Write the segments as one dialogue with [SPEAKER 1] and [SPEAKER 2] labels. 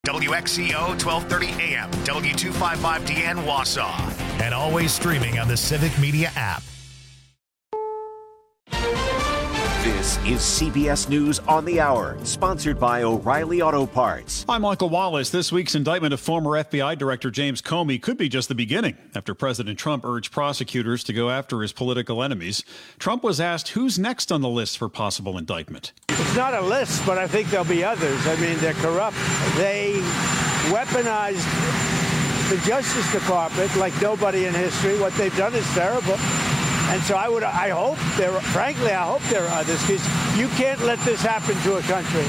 [SPEAKER 1] WXCO 1230 AM, W255DN Wausau, and always streaming on the Civic Media app.
[SPEAKER 2] This is CBS News on the Hour, sponsored by O'Reilly Auto Parts.
[SPEAKER 3] I'm Michael Wallace. This week's indictment of former FBI Director James Comey could be just the beginning after President Trump urged prosecutors to go after his political enemies. Trump was asked who's next on the list for possible indictment.
[SPEAKER 4] It's not a list, but I think there'll be others. I mean, they're corrupt. They weaponized the Justice Department like nobody in history. What they've done is terrible. And so I hope there are others, because you can't let this happen to a country.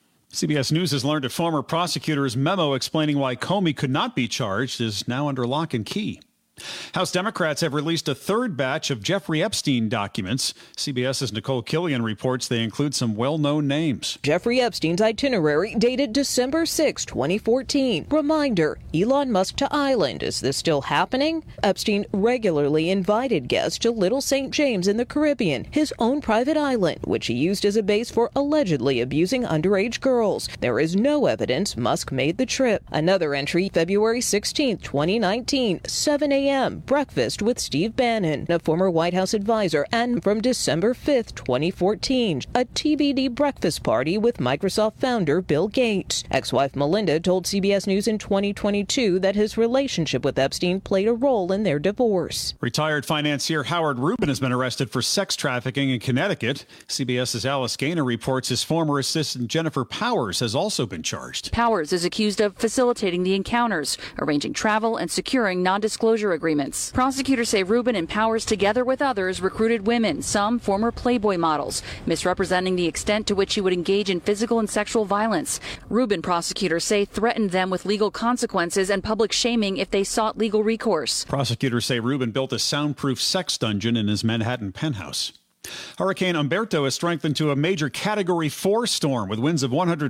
[SPEAKER 3] CBS News has learned a former prosecutor's memo explaining why Comey could not be charged is now under lock and key. House Democrats have released a third batch of Jeffrey Epstein documents. CBS's Nicole Killian reports they include some well-known names.
[SPEAKER 5] Jeffrey Epstein's itinerary dated December 6, 2014. Reminder, Elon Musk to island. Is this still happening? Epstein regularly invited guests to Little St. James in the Caribbean, his own private island, which he used as a base for allegedly abusing underage girls. There is no evidence Musk made the trip. Another entry, February 16, 2019, 7 a.m. breakfast with Steve Bannon, a former White House advisor, and from December 5th, 2014, a TBD breakfast party with Microsoft founder Bill Gates. Ex-wife Melinda told CBS News in 2022 that his relationship with Epstein played a role in their divorce.
[SPEAKER 3] Retired financier Howard Rubin has been arrested for sex trafficking in Connecticut. CBS's Alice Gaynor reports his former assistant Jennifer Powers has also been charged.
[SPEAKER 6] Powers is accused of facilitating the encounters, arranging travel, and securing non-disclosure agreements. Prosecutors say Rubin and Powers, together with others, recruited women, some former Playboy models, misrepresenting the extent to which he would engage in physical and sexual violence. Rubin, prosecutors say, threatened them with legal consequences and public shaming if they sought legal recourse.
[SPEAKER 3] Prosecutors say Rubin built a soundproof sex dungeon in his Manhattan penthouse. Hurricane Umberto has strengthened to a major Category 4 storm with winds of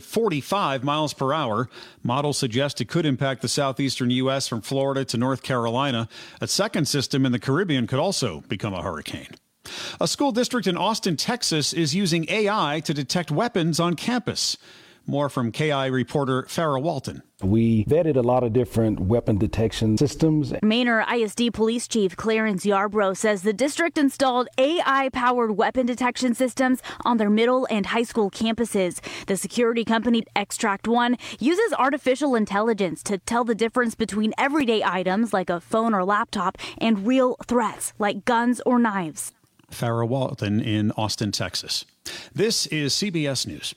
[SPEAKER 3] 145 miles per hour. Models suggest it could impact the southeastern U.S. from Florida to North Carolina. A second system in the Caribbean could also become a hurricane. A school district in Austin, Texas, is using AI to detect weapons on campus. More from KI reporter Farrah Walton.
[SPEAKER 7] We vetted a lot of different weapon detection systems.
[SPEAKER 8] Manor ISD Police Chief Clarence Yarbrough says the district installed AI-powered weapon detection systems on their middle and high school campuses. The security company Extract One uses artificial intelligence to tell the difference between everyday items like a phone or laptop and real threats like guns or knives.
[SPEAKER 3] Farrah Walton in Austin, Texas. This is CBS News.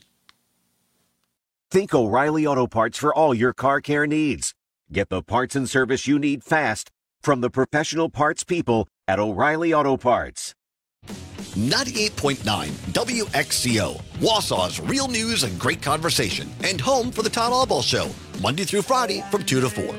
[SPEAKER 2] Think O'Reilly Auto Parts for all your car care needs. Get the parts and service you need fast from the professional parts people at O'Reilly Auto Parts.
[SPEAKER 9] 98.9 WXCO, Wausau's real news and great conversation, and home for the Todd Albaugh Show, Monday through Friday from 2 to 4.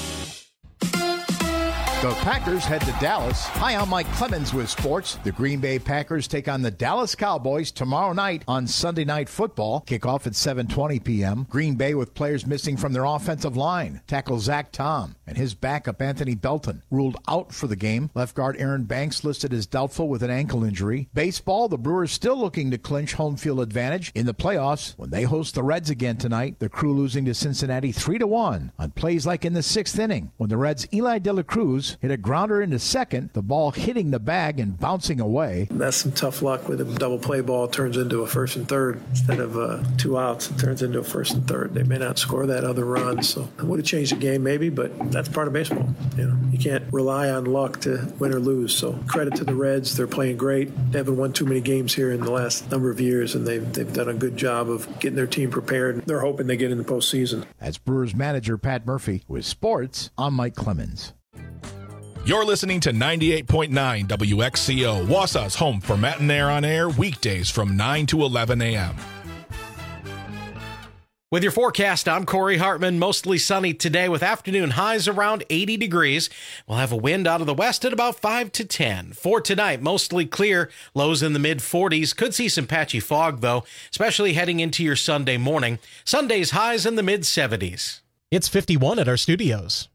[SPEAKER 10] The Packers head to Dallas. Hi, I'm Mike Clemens with sports. The Green Bay Packers take on the Dallas Cowboys tomorrow night on Sunday Night Football. Kickoff at 7:20 p.m. Green Bay with players missing from their offensive line. Tackle Zach Tom and his backup Anthony Belton ruled out for the game. Left guard Aaron Banks listed as doubtful with an ankle injury. Baseball, the Brewers still looking to clinch home field advantage in the playoffs when they host the Reds again tonight. The Crew losing to Cincinnati 3-1 on plays like in the 6th inning when the Reds' Eli De La Cruz hit a grounder into second, the ball hitting the bag and bouncing away.
[SPEAKER 11] That's some tough luck with a double play ball turns into a first and third. Instead of 2 outs, it turns into a first and third. They may not score that other run, so it would have changed the game maybe, but that's part of baseball. You can't rely on luck to win or lose, so credit to the Reds. They're playing great. They haven't won too many games here in the last number of years, and they've done a good job of getting their team prepared. They're hoping they get in the postseason.
[SPEAKER 10] That's Brewers manager Pat Murphy. With sports, I'm Mike Clemens.
[SPEAKER 12] You're listening to 98.9 WXCO, Wausau's home for Matt and Air on air, weekdays from 9 to 11 a.m.
[SPEAKER 13] With your forecast, I'm Corey Hartman. Mostly sunny today with afternoon highs around 80 degrees. We'll have a wind out of the west at about 5 to 10. For tonight, mostly clear, lows in the mid-40s. Could see some patchy fog, though, especially heading into your Sunday morning. Sunday's highs in the mid-70s.
[SPEAKER 14] It's 51 at our studios.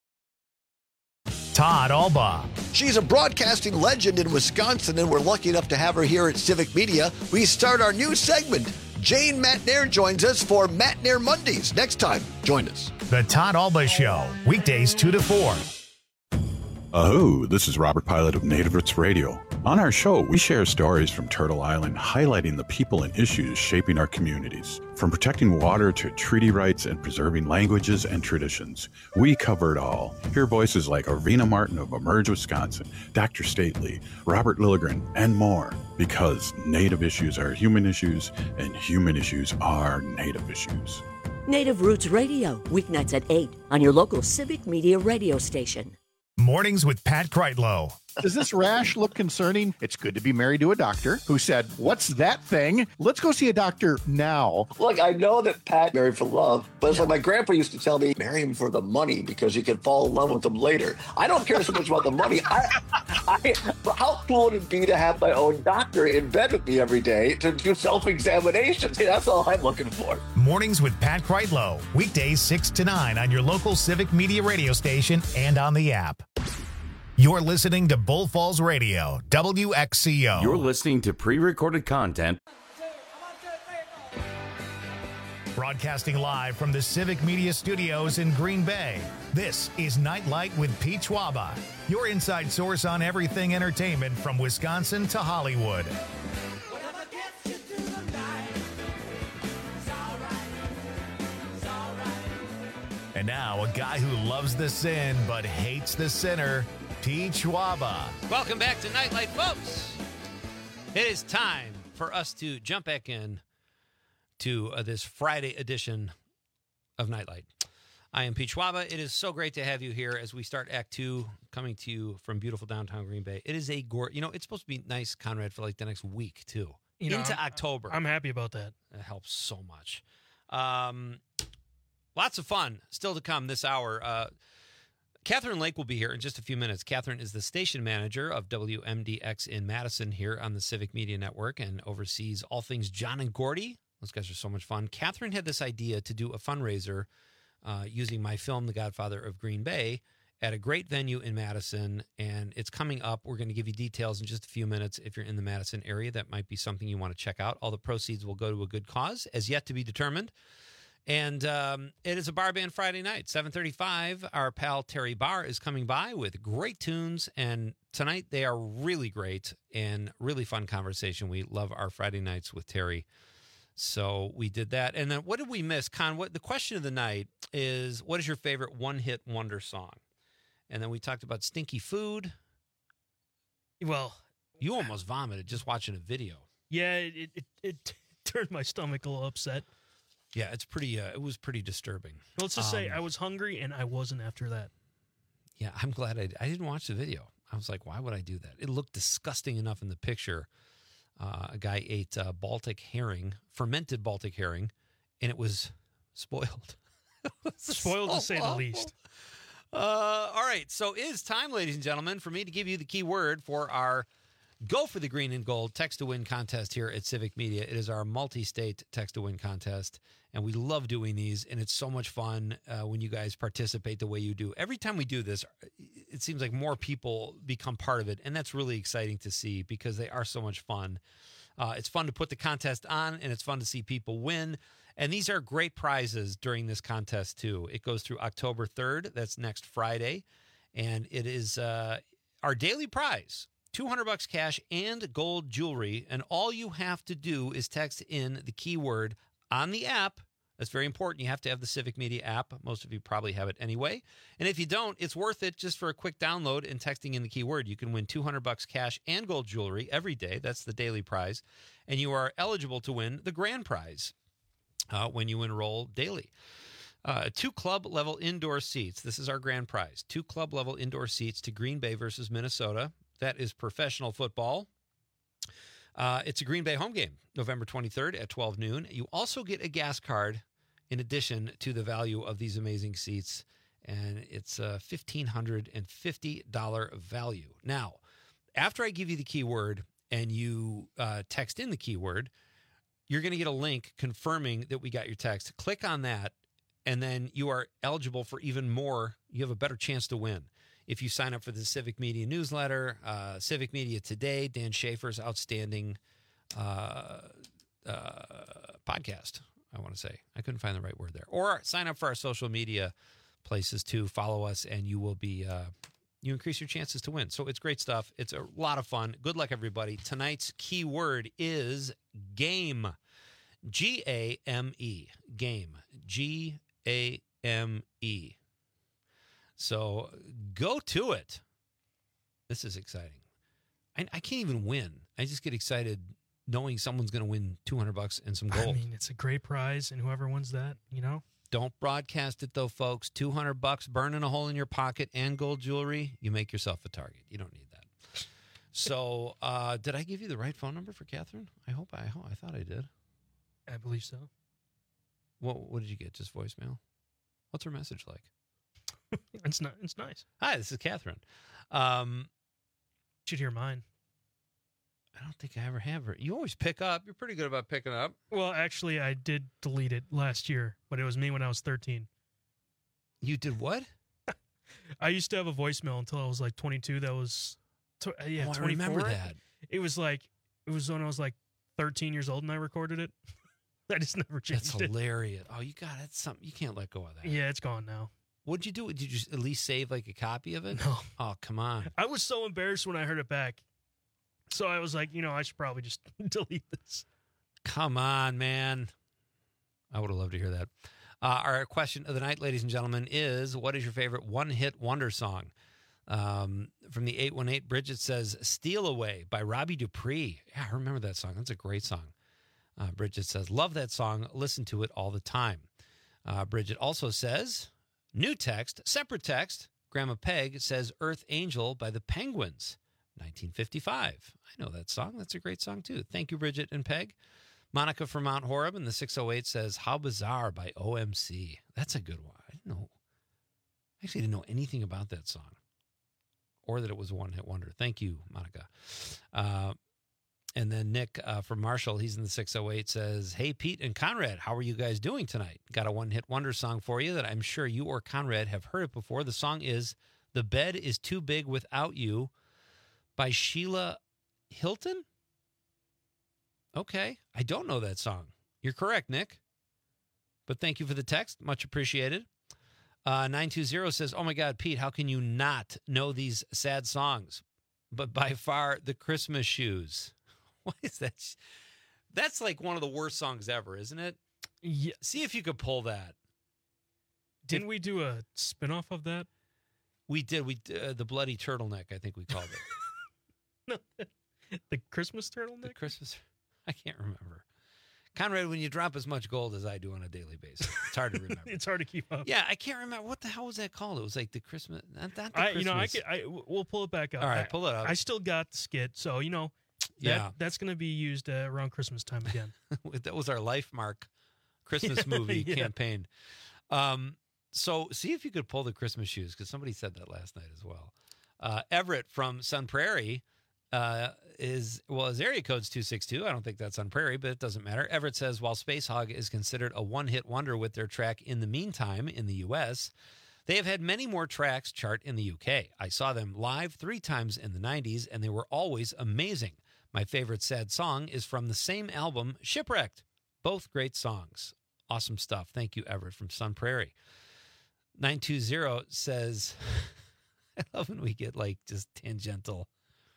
[SPEAKER 1] Todd Albaugh.
[SPEAKER 9] She's a broadcasting legend in Wisconsin, and we're lucky enough to have her here at Civic Media. We start our new segment, Jane Matnair joins us for Matnair Mondays. Next time, join us.
[SPEAKER 1] The Todd Alba Show, weekdays 2 to 4.
[SPEAKER 15] This is Robert Pilot of Native Roots Radio. On our show, we share stories from Turtle Island, highlighting the people and issues shaping our communities. From protecting water to treaty rights and preserving languages and traditions, we cover it all. Hear voices like Arvina Martin of Emerge, Wisconsin, Dr. Stately, Robert Lilligren, and more. Because Native issues are human issues, and human issues are Native issues.
[SPEAKER 16] Native Roots Radio, weeknights at 8 on your local Civic Media radio station.
[SPEAKER 1] Mornings with Pat Kreitlow.
[SPEAKER 17] Does this rash look concerning? It's good to be married to a doctor who said, "What's that thing? Let's go see a doctor now."
[SPEAKER 18] Look, I know that Pat married for love, but it's like my grandpa used to tell me, marry him for the money because you can fall in love with him later. I don't care so much about the money. How cool would it be to have my own doctor in bed with me every day to do self-examinations? That's all I'm looking for.
[SPEAKER 1] Mornings with Pat Kreitlow. Weekdays 6 to 9 on your local Civic Media radio station and on the app. You're listening to Bull Falls Radio, WXCO.
[SPEAKER 19] You're listening to pre-recorded content.
[SPEAKER 1] Broadcasting live from the Civic Media Studios in Green Bay, this is Nightlight with Pete Schwaba, your inside source on everything entertainment from Wisconsin to Hollywood. And now, a guy who loves the sin but hates the sinner, Pete Schwaba.
[SPEAKER 20] Welcome back to Nightlight, folks. It is time for us to jump back in to this Friday edition of Nightlight. I am Pete Schwaba. It is so great to have you here as we start Act 2, coming to you from beautiful downtown Green Bay. It is a it's supposed to be nice, Conrad, for like the next week, too. Into October.
[SPEAKER 21] I'm happy about that.
[SPEAKER 20] It helps so much. Lots of fun still to come this hour. Catherine Lake will be here in just a few minutes. Catherine is the station manager of WMDX in Madison here on the Civic Media Network and oversees all things John and Gordy. Those guys are so much fun. Catherine had this idea to do a fundraiser using my film, The Godfather of Green Bay, at a great venue in Madison, and it's coming up. We're going to give you details in just a few minutes. If you're in the Madison area, that might be something you want to check out. All the proceeds will go to a good cause, as yet to be determined. And it is a bar band Friday night, 7:35. Our pal Terry Barr is coming by with great tunes, and tonight they are really great and really fun conversation. We love our Friday nights with Terry. So we did that. And then what did we miss? Con, the question of the night is, what is your favorite one-hit wonder song? And then we talked about stinky food.
[SPEAKER 21] Well,
[SPEAKER 20] you almost vomited just watching a video.
[SPEAKER 21] Yeah, it turned my stomach a little upset.
[SPEAKER 20] Yeah, it's pretty. It was pretty disturbing.
[SPEAKER 21] Let's just say I was hungry and I wasn't after that.
[SPEAKER 20] Yeah, I'm glad I didn't watch the video. I was like, why would I do that? It looked disgusting enough in the picture. A guy ate Baltic herring, fermented Baltic herring, and it was spoiled.
[SPEAKER 21] Spoiled to say the least.
[SPEAKER 20] All right, so it is time, ladies and gentlemen, for me to give you the key word for our Go for the Green and Gold Text-to-Win contest here at Civic Media. It is our multi-state Text-to-Win contest, and we love doing these, and it's so much fun when you guys participate the way you do. Every time we do this, it seems like more people become part of it, and that's really exciting to see because they are so much fun. It's fun to put the contest on, and it's fun to see people win. And these are great prizes during this contest, too. It goes through October 3rd. That's next Friday. And it is our daily prize, $200 cash and gold jewelry. And all you have to do is text in the keyword on the app. That's very important. You have to have the Civic Media app. Most of you probably have it anyway. And if you don't, it's worth it just for a quick download and texting in the keyword. You can win $200 cash and gold jewelry every day. That's the daily prize. And you are eligible to win the grand prize when you enroll daily. 2 club-level indoor seats. This is our grand prize. 2 club-level indoor seats to Green Bay versus Minnesota. That is professional football. It's a Green Bay home game, November 23rd at 12 noon. You also get a gas card in addition to the value of these amazing seats, and it's a $1,550 value. Now, after I give you the keyword and you text in the keyword, you're going to get a link confirming that we got your text. Click on that, and then you are eligible for even more. You have a better chance to win. If you sign up for the Civic Media newsletter, Civic Media Today, Dan Schaefer's outstanding podcast, I want to say. I couldn't find the right word there. Or sign up for our social media places too. Follow us, and you will be you increase your chances to win. So it's great stuff. It's a lot of fun. Good luck, everybody. Tonight's key word is game. G-A-M-E. Game. G-A-M-E. So go to it. This is exciting. I can't even win. I just get excited knowing someone's going to win $200 and some gold.
[SPEAKER 21] I mean, it's a great prize, and whoever wins that, you know.
[SPEAKER 20] Don't broadcast it, though, folks. $200 burning a hole in your pocket and gold jewelry. You make yourself a target. You don't need that. So, did I give you the right phone number for Catherine? I thought I did.
[SPEAKER 21] I believe so.
[SPEAKER 20] What did you get? Just voicemail? What's her message like?
[SPEAKER 21] It's nice.
[SPEAKER 20] Hi, this is Catherine.
[SPEAKER 21] Should hear mine.
[SPEAKER 20] I don't think I ever have her. You always pick up. You're pretty good about picking up.
[SPEAKER 21] Well, actually, I did delete it last year, but it was me when I was 13.
[SPEAKER 20] You did what?
[SPEAKER 21] I used to have a voicemail until I was like 22. That was, 24.
[SPEAKER 20] I remember that.
[SPEAKER 21] It was when I was like 13 years old and I recorded it. I just never changed it.
[SPEAKER 20] That's hilarious. Oh, that's something. You can't let go of that.
[SPEAKER 21] Yeah, it's gone now.
[SPEAKER 20] What'd you do? Did you at least save like a copy of it?
[SPEAKER 21] No.
[SPEAKER 20] Oh, come on.
[SPEAKER 21] I was so embarrassed when I heard it back. So I was like, I should probably just delete this.
[SPEAKER 20] Come on, man. I would have loved to hear that. Our question of the night, ladies and gentlemen, is what is your favorite one-hit wonder song? From the 818, Bridget says, Steal Away by Robbie Dupree. Yeah, I remember that song. That's a great song. Bridget says, love that song. Listen to it all the time. Bridget also says, new text, separate text. Grandma Peg says, Earth Angel by the Penguins. 1955. I know that song. That's a great song, too. Thank you, Bridget and Peg. Monica from Mount Horeb in the 608 says, How Bizarre by OMC. That's a good one. I actually didn't know anything about that song or that it was a one-hit wonder. Thank you, Monica. And then Nick from Marshall, he's in the 608, says, Hey, Pete and Conrad, how are you guys doing tonight? Got a one-hit wonder song for you that I'm sure you or Conrad have heard it before. The song is The Bed Is Too Big Without You by Sheila Hilton? Okay. I don't know that song. You're correct, Nick. But thank you for the text. Much appreciated. 920 says, oh, my God, Pete, how can you not know these sad songs? But by far, the Christmas Shoes. What is that? That's like one of the worst songs ever, isn't it?
[SPEAKER 21] Yeah.
[SPEAKER 20] See if you could pull that.
[SPEAKER 21] Didn't we do a spinoff of that?
[SPEAKER 20] We did. The Bloody Turtleneck, I think we called it.
[SPEAKER 21] No, the Christmas turtleneck?
[SPEAKER 20] The Christmas, I can't remember. Conrad, when you drop as much gold as I do on a daily basis, it's hard to remember.
[SPEAKER 21] It's hard to keep up.
[SPEAKER 20] Yeah, I can't remember. What the hell was that called? It was like the Christmas, not the Christmas.
[SPEAKER 21] We'll pull it back up.
[SPEAKER 20] All right, pull it up.
[SPEAKER 21] I still got the skit, so, that's going to be used around Christmas time again.
[SPEAKER 20] That was our LifeMark Christmas movie campaign. So see if you could pull the Christmas Shoes, because somebody said that last night as well. Everett from Sun Prairie his area code's 262. I don't think that's on Prairie, but it doesn't matter. Everett says, while Space Hog is considered a one-hit wonder with their track In the Meantime in the U.S., they have had many more tracks chart in the U.K. I saw them live 3 times in the 90s, and they were always amazing. My favorite sad song is from the same album, Shipwrecked. Both great songs. Awesome stuff. Thank you, Everett from Sun Prairie. 920 says, I love when we get like just tangential.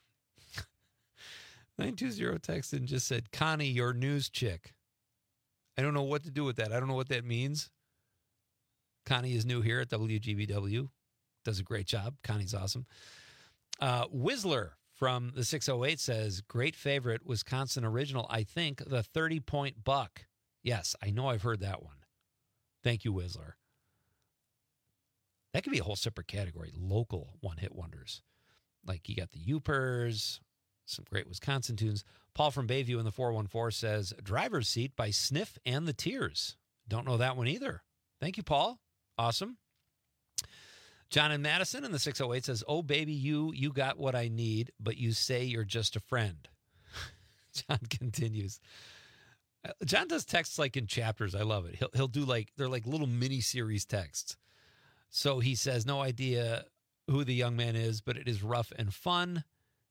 [SPEAKER 20] 920 texted and just said, Connie, your news chick. I don't know what to do with that. I don't know what that means. Connie is new here at WGBW. Does a great job. Connie's awesome. Whistler from the 608 says, great favorite Wisconsin original, I think, the 30-Point Buck. Yes, I know I've heard that one. Thank you, Whistler. That could be a whole separate category, local one-hit wonders. Like you got the Youpers, some great Wisconsin tunes. Paul from Bayview in the 414 says, Driver's Seat by Sniff and the Tears. Don't know that one either. Thank you, Paul. Awesome. John in Madison in the 608 says, oh, baby, you got what I need, but you say you're just a friend. John continues. John does texts like in chapters. I love it. He'll do they're like little mini-series texts. So he says, no idea who the young man is, but it is rough and fun.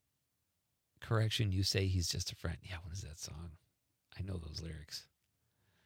[SPEAKER 20] Correction, you say he's just a friend. Yeah, what is that song? I know those lyrics.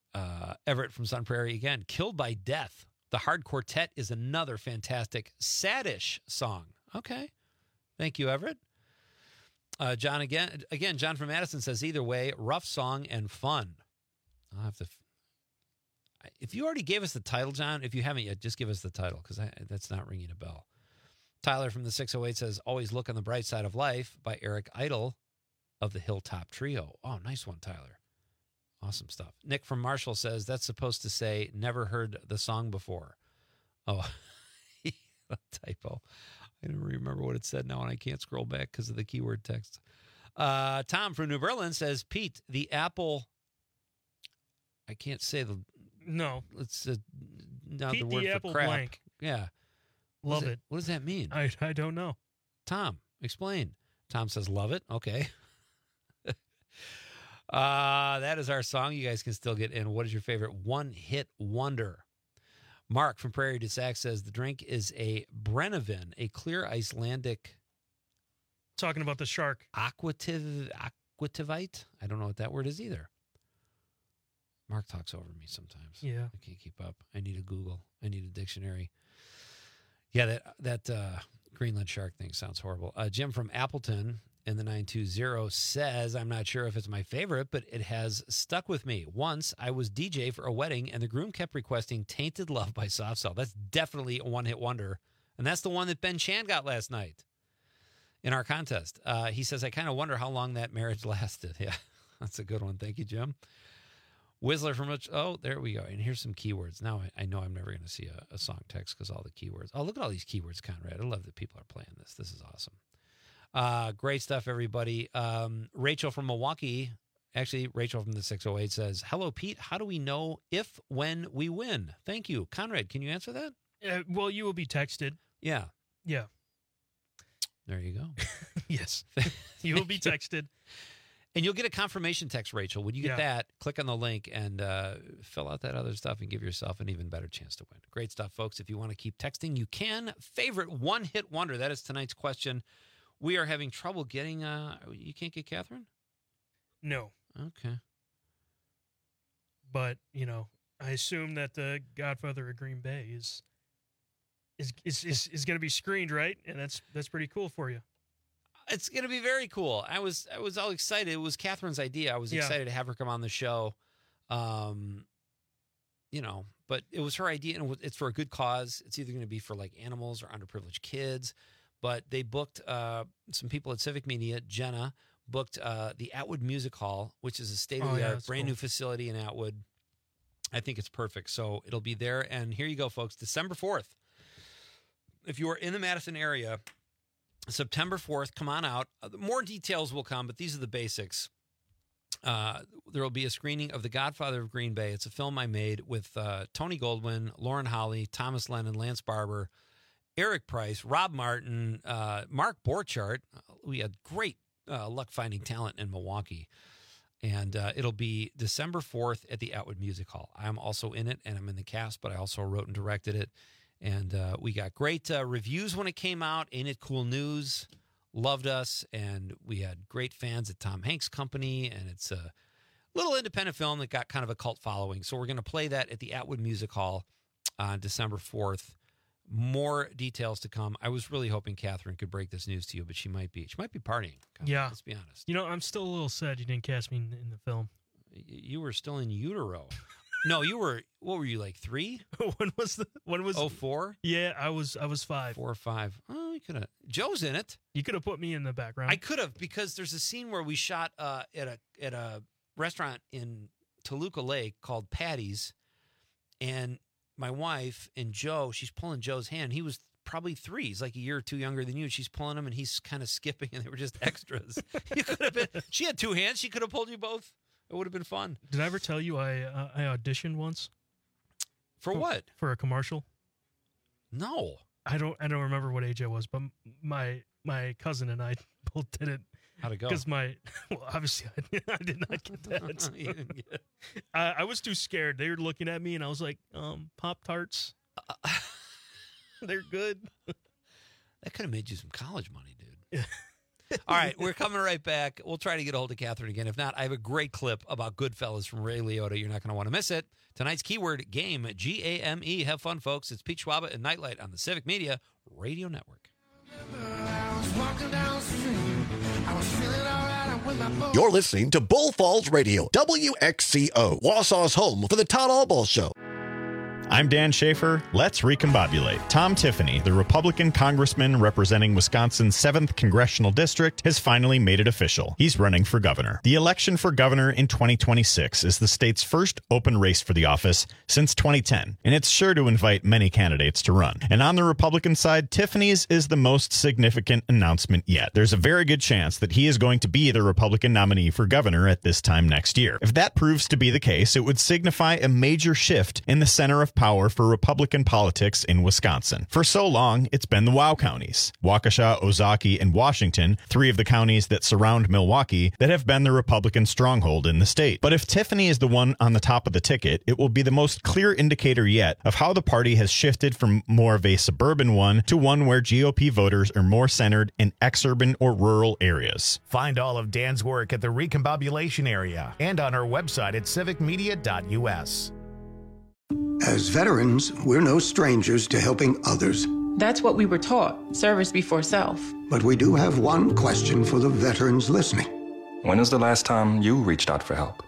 [SPEAKER 20] Everett from Sun Prairie again. Killed by Death. The Hard Quartet is another fantastic, saddish song. Okay. Thank you, Everett. John again, John from Madison says, either way, rough song and fun. I'll have to... If you already gave us the title, John, if you haven't yet, just give us the title, because that's not ringing a bell. Tyler from the 608 says, Always Look on the Bright Side of Life by Eric Idle of the Hilltop Trio. Oh, nice one, Tyler. Awesome stuff. Nick from Marshall says, that's supposed to say, never heard the song before. Oh, a typo. I don't remember what it said now, and I can't scroll back because of the keyword text. Tom from New Berlin says, Pete, the Apple... I can't say the...
[SPEAKER 21] No.
[SPEAKER 20] It's not
[SPEAKER 21] Pete
[SPEAKER 20] the word
[SPEAKER 21] the
[SPEAKER 20] for
[SPEAKER 21] Apple
[SPEAKER 20] crap.
[SPEAKER 21] blank.
[SPEAKER 20] Yeah.
[SPEAKER 21] Love it.
[SPEAKER 20] What does that mean?
[SPEAKER 21] I don't know.
[SPEAKER 20] Tom, explain. Tom says, love it. Okay. That is our song. You guys can still get in. What is your favorite one-hit wonder? Mark from Prairie du Sac says, the drink is a Brennivin, a clear Icelandic...
[SPEAKER 21] Talking about the shark.
[SPEAKER 20] Aquativite? I don't know what that word is either. Mark talks over me sometimes.
[SPEAKER 21] Yeah.
[SPEAKER 20] I can't keep up. I need a Google. I need a dictionary. Yeah, that Greenland shark thing sounds horrible. Jim from Appleton in the 920 says, I'm not sure if it's my favorite, but it has stuck with me. Once I was DJ for a wedding, and the groom kept requesting Tainted Love by Soft Cell. That's definitely a one-hit wonder. And that's the one that Ben Chan got last night in our contest. He says, I kind of wonder how long that marriage lasted. Yeah, that's a good one. Thank you, Jim. Whistler from there we go. And here's some keywords. Now I know I'm never going to see a song text because all the keywords. Oh, look at all these keywords, Conrad. I love that people are playing this. This is awesome. Great stuff, everybody. Rachel from Milwaukee, actually Rachel from the 608 says, hello, Pete. How do we know if, when we win? Thank you. Conrad, can you answer that?
[SPEAKER 21] Well, you will be texted.
[SPEAKER 20] Yeah.
[SPEAKER 21] Yeah.
[SPEAKER 20] There you go.
[SPEAKER 21] Yes. You will be texted.
[SPEAKER 20] And you'll get a confirmation text, Rachel. When you get that, click on the link and fill out that other stuff and give yourself an even better chance to win. Great stuff, folks. If you want to keep texting, you can. Favorite one-hit wonder. That is tonight's question. We are having trouble getting... you can't get Catherine?
[SPEAKER 21] No.
[SPEAKER 20] Okay.
[SPEAKER 21] But, I assume that the Godfather of Green Bay is going to be screened, right? And that's pretty cool for you.
[SPEAKER 20] It's going to be very cool. I was all excited. It was Catherine's idea. I was excited to have her come on the show. But it was her idea, and it's for a good cause. It's either going to be for like animals or underprivileged kids. But they booked some people at Civic Media. Jenna booked the Atwood Music Hall, which is a state-of-the-art, brand new facility in Atwood. I think it's perfect. So it'll be there. And here you go, folks. December 4th. If you are in the Madison area... September 4th, come on out. More details will come, but these are the basics. There will be a screening of The Godfather of Green Bay. It's a film I made with Tony Goldwyn, Lauren Holly, Thomas Lennon, Lance Barber, Eric Price, Rob Martin, Mark Borchardt. We had great luck finding talent in Milwaukee. And it'll be December 4th at the Atwood Music Hall. I'm also in it, and I'm in the cast, but I also wrote and directed it. And we got great reviews when it came out. Ain't It Cool News loved us, and we had great fans at Tom Hanks Company, and it's a little independent film that got kind of a cult following. So we're going to play that at the Atwood Music Hall on December 4th. More details to come. I was really hoping Catherine could break this news to you, but she might be partying.
[SPEAKER 21] Yeah.
[SPEAKER 20] Let's be honest.
[SPEAKER 21] I'm still a little sad you didn't cast me in the film.
[SPEAKER 20] You were still in utero. No, you were. What were you, like 3?
[SPEAKER 21] When was
[SPEAKER 20] 04?
[SPEAKER 21] Yeah, I was 5.
[SPEAKER 20] 4 or 5. Oh, you could have. Joe's in it.
[SPEAKER 21] You could have put me in the background.
[SPEAKER 20] I could have, because there's a scene where we shot at a restaurant in Toluca Lake called Patty's, and my wife and Joe, she's pulling Joe's hand. He was probably 3. He's like a year or 2 younger than you. She's pulling him, and he's kind of skipping, and they were just extras. You could have been. She had 2 hands. She could have pulled you both. It would have been fun.
[SPEAKER 21] Did I ever tell you I auditioned once?
[SPEAKER 20] For what?
[SPEAKER 21] For a commercial.
[SPEAKER 20] No.
[SPEAKER 21] I don't remember what age I was, but my cousin and I both did it.
[SPEAKER 20] How'd it go?
[SPEAKER 21] Because obviously I did not get that.
[SPEAKER 20] You didn't get it.
[SPEAKER 21] I was too scared. They were looking at me, and I was like, Pop-Tarts. They're good.
[SPEAKER 20] That could have made you some college money, dude. All right, we're coming right back. We'll try to get a hold of Catherine again. If not, I have a great clip about Goodfellas from Ray Liotta. You're not going to want to miss it. Tonight's keyword, game, G-A-M-E. Have fun, folks. It's Pete Schwaba and Nightlight on the Civic Media Radio Network.
[SPEAKER 9] You're listening to Bull Falls Radio, WXCO, Wausau's home for the Todd Albaugh Show.
[SPEAKER 4] I'm Dan Schaefer. Let's recombobulate. Tom Tiffany, the Republican congressman representing Wisconsin's 7th congressional district, has finally made it official. He's running for governor. The election for governor in 2026 is the state's first open race for the office since 2010, and it's sure to invite many candidates to run. And on the Republican side, Tiffany's is the most significant announcement yet. There's a very good chance that he is going to be the Republican nominee for governor at this time next year. If that proves to be the case, it would signify a major shift in the center of power for Republican politics in Wisconsin. For so long, it's been the WOW counties, Waukesha, Ozaukee, and Washington, 3 of the counties that surround Milwaukee, that have been the Republican stronghold in the state. But if Tiffany is the one on the top of the ticket, it will be the most clear indicator yet of how the party has shifted from more of a suburban one to one where GOP voters are more centered in exurban or rural areas.
[SPEAKER 1] Find all of Dan's work at the Recombobulation area and on our website at civicmedia.us.
[SPEAKER 22] As veterans, we're no strangers to helping others.
[SPEAKER 23] That's what we were taught, service before self.
[SPEAKER 22] But we do have one question for the veterans listening.
[SPEAKER 24] When was the last time you reached out for help?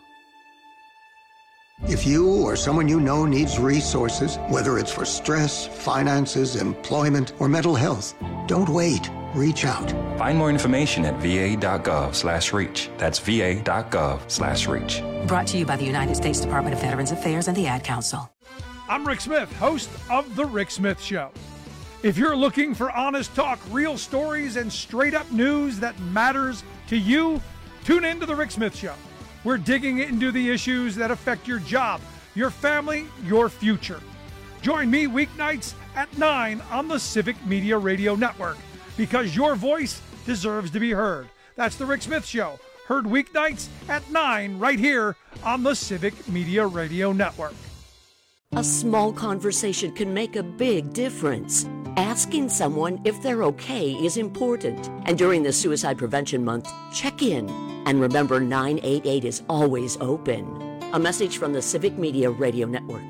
[SPEAKER 22] If you or someone you know needs resources, whether it's for stress, finances, employment, or mental health, don't wait. Reach out.
[SPEAKER 24] Find more information at va.gov/reach. That's va.gov/reach.
[SPEAKER 25] Brought to you by the United States Department of Veterans Affairs and the Ad Council.
[SPEAKER 26] I'm Rick Smith, host of The Rick Smith Show. If you're looking for honest talk, real stories, and straight-up news that matters to you, tune in to The Rick Smith Show. We're digging into the issues that affect your job, your family, your future. Join me weeknights at 9 on the Civic Media Radio Network, because your voice deserves to be heard. That's The Rick Smith Show, heard weeknights at 9 right here on the Civic Media Radio Network.
[SPEAKER 16] A small conversation can make a big difference. Asking someone if they're okay is important. And during the Suicide Prevention Month, check in. And remember, 988 is always open. A message from the Civic Media Radio Network.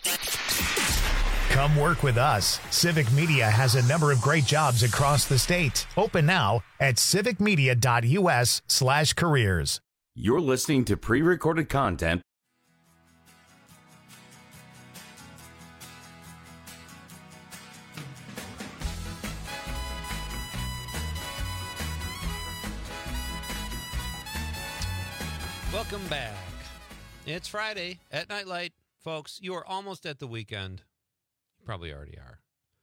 [SPEAKER 1] Come work with us. Civic Media has a number of great jobs across the state. Open now at civicmedia.us/careers.
[SPEAKER 19] You're listening to pre-recorded content.
[SPEAKER 20] Welcome back. It's Friday at Nightlight. Folks, you are almost at the weekend. You probably already are.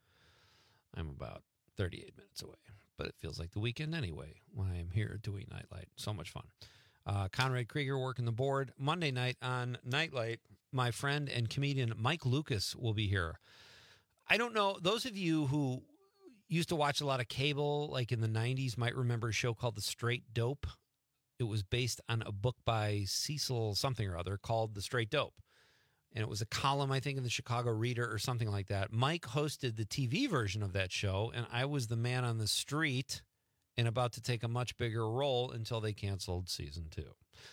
[SPEAKER 20] I'm about 38 minutes away, but it feels like the weekend anyway when I am here doing Nightlight. So much fun. Conrad Krieger working the board. Monday night on Nightlight, my friend and comedian Mike Lucas will be here. I don't know, those of you who used to watch a lot of cable, like in the 90s, might remember a show called The Straight Dope. It was based on a book by Cecil something or other called The Straight Dope. And it was a column, I think, in the Chicago Reader or something like that. Mike hosted the TV version of that show, and I was the man on the street and about to take a much bigger role until they canceled season 2,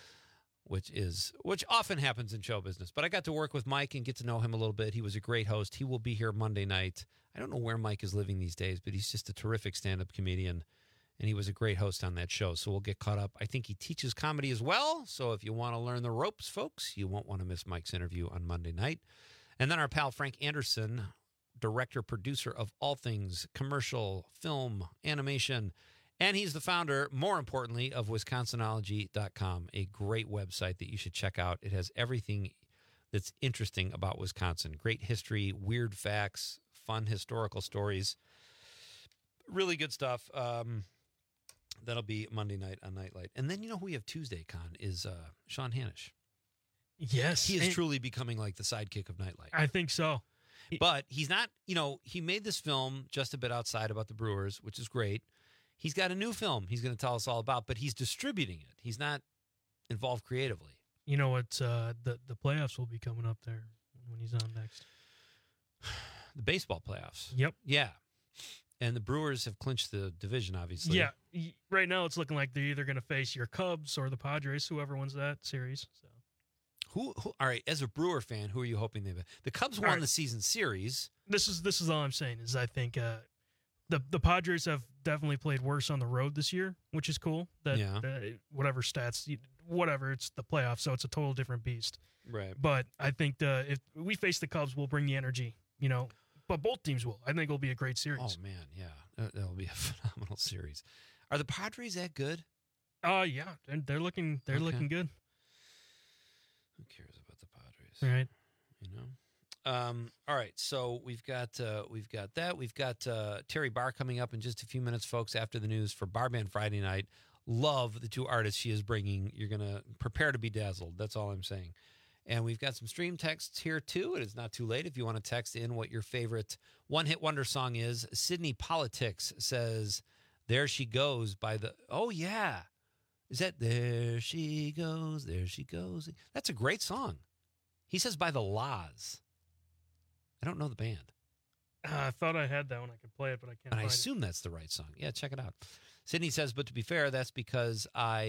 [SPEAKER 20] which often happens in show business. But I got to work with Mike and get to know him a little bit. He was a great host. He will be here Monday night. I don't know where Mike is living these days, but he's just a terrific stand-up comedian. And he was a great host on that show, so we'll get caught up. I think he teaches comedy as well, so if you want to learn the ropes, folks, you won't want to miss Mike's interview on Monday night. And then our pal Frank Anderson, director, producer of all things commercial, film, animation, and he's the founder, more importantly, of Wisconsinology.com, a great website that you should check out. It has everything that's interesting about Wisconsin. Great history, weird facts, fun historical stories. Really good stuff. That'll be Monday night on Nightlight. And then you know who we have Tuesday, Con, is Sean Hanish.
[SPEAKER 21] Yes.
[SPEAKER 20] He is truly becoming like the sidekick of Nightlight.
[SPEAKER 21] I think so.
[SPEAKER 20] But he's not, he made this film just a bit outside about the Brewers, which is great. He's got a new film he's going to tell us all about, but he's distributing it. He's not involved creatively.
[SPEAKER 21] You know what? The playoffs will be coming up there when he's on next.
[SPEAKER 20] The baseball playoffs.
[SPEAKER 21] Yep.
[SPEAKER 20] Yeah. And the Brewers have clinched the division, obviously.
[SPEAKER 21] Yeah. Right now, it's looking like they're either going to face your Cubs or the Padres, whoever wins that series. So,
[SPEAKER 20] who? All right, as a Brewer fan, who are you hoping they? The Cubs won the season series.
[SPEAKER 21] This is all I'm saying is I think the Padres have definitely played worse on the road this year, which is cool. Whatever stats, whatever, it's the playoffs, so it's a total different beast.
[SPEAKER 20] Right.
[SPEAKER 21] But I think if we face the Cubs, we'll bring the energy, But both teams will. I think it'll be a great series.
[SPEAKER 20] Oh, man, yeah. That'll be a phenomenal series. Are the Padres that good?
[SPEAKER 21] Yeah. They're looking good.
[SPEAKER 20] Who cares about the Padres?
[SPEAKER 21] Right.
[SPEAKER 20] All right, so we've got that. We've got Terry Barr coming up in just a few minutes, folks, after the news for Bar Band Friday night. Love the two artists she is bringing. You're going to prepare to be dazzled. That's all I'm saying. And we've got some stream texts here, too. It is not too late if you want to text in what your favorite one-hit wonder song is. Sydney Politics says, There She Goes by the... Oh, yeah. Is that There She Goes, There She Goes? That's a great song. He says by the Laws. I don't know the band.
[SPEAKER 21] I thought I had that one. I could play it, but I can't
[SPEAKER 20] And I
[SPEAKER 21] find
[SPEAKER 20] assume that's the right song. Yeah, check it out. Sydney says, but to be fair, that's because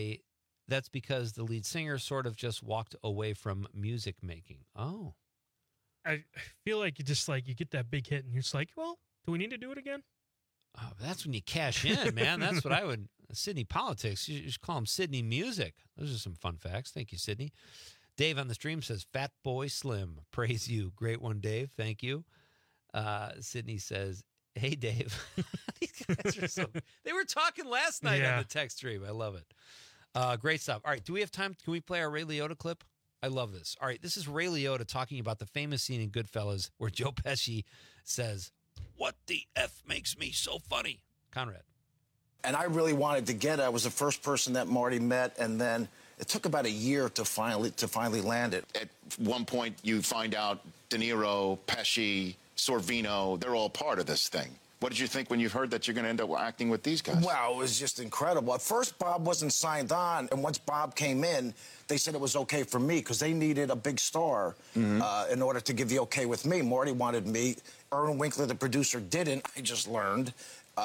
[SPEAKER 20] the lead singer sort of just walked away from music making. Oh.
[SPEAKER 21] I feel like you get that big hit and you're just like, well, do we need to do it again?
[SPEAKER 20] Oh, that's when you cash in, man. That's what I would. Sydney Politics. You should call him Sydney Music. Those are some fun facts. Thank you, Sydney. Dave on the stream says, Fat Boy Slim. Praise you. Great one, Dave. Thank you. Sydney says, hey, Dave. These guys are they were talking last night on the text stream. I love it. Great stuff. All right. Do we have time? Can we play our Ray Liotta clip? I love this. All right. This is Ray Liotta talking about the famous scene in Goodfellas where Joe Pesci says, what the F makes me so funny? Conrad.
[SPEAKER 2] And I really wanted to get it. I was the first person that Marty met, and then it took about a year to finally land it.
[SPEAKER 3] At one point, you find out De Niro, Pesci, Sorvino, they're all part of this thing. What did you think when you heard that you're going to end up acting with these guys?
[SPEAKER 2] Wow, it was just incredible. At first, Bob wasn't signed on, and once Bob came in, they said it was okay for me because they needed a big star in order to give the okay with me. Marty wanted me. Irwin Winkler, the producer, didn't. I just learned. And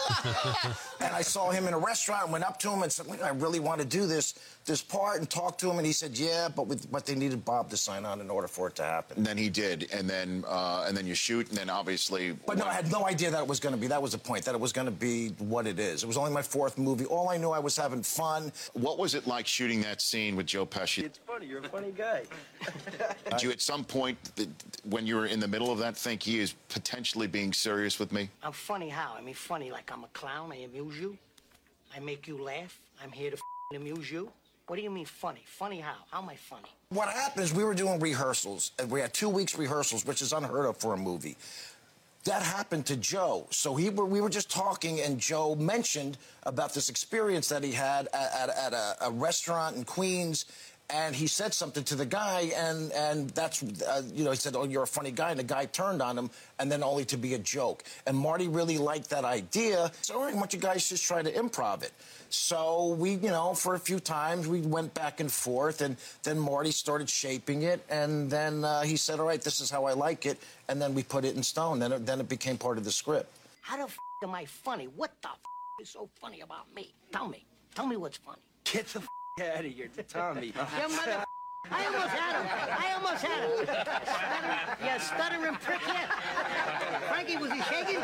[SPEAKER 2] I saw him in a restaurant and went up to him and said, look, I really want to do this part, and talked to him, and he said, yeah, but they needed Bob to sign on in order for it to happen.
[SPEAKER 3] And then he did, and then you shoot, and then obviously...
[SPEAKER 2] But no, I had no idea that it was going to be, that was the point, that it was going to be what it is. It was only my fourth movie. All I knew, I was having fun.
[SPEAKER 3] What was it like shooting that scene with Joe Pesci?
[SPEAKER 5] It's funny, you're a funny guy.
[SPEAKER 3] Did you at some point, when you were in the middle of that, think he is potentially being serious with me?
[SPEAKER 6] I'm funny how? I mean, funny like I'm a clown, I amuse you, I make you laugh, I'm here to amuse you. What do you mean funny? Funny how? How am I funny?
[SPEAKER 2] What happened is we were doing rehearsals, and we had 2 weeks rehearsals, which is unheard of for a movie. That happened to Joe. So we were just talking, and Joe mentioned about this experience that he had at a restaurant in Queens. And he said something to the guy, and that's, he said, oh, you're a funny guy. And the guy turned on him, and then only to be a joke. And Marty really liked that idea. So, all right, why don't you guys just try to improv it? So we, for a few times, we went back and forth, and then Marty started shaping it. And then he said, all right, this is how I like it. And then we put it in stone. Then it became part of the script.
[SPEAKER 6] How the am I funny? What the is so funny about me? Tell me. Tell me what's funny.
[SPEAKER 5] Get the out of here, Tommy.
[SPEAKER 6] Yeah, mother. I almost had him. You stuttering prick yet. Frankie, was he shaking?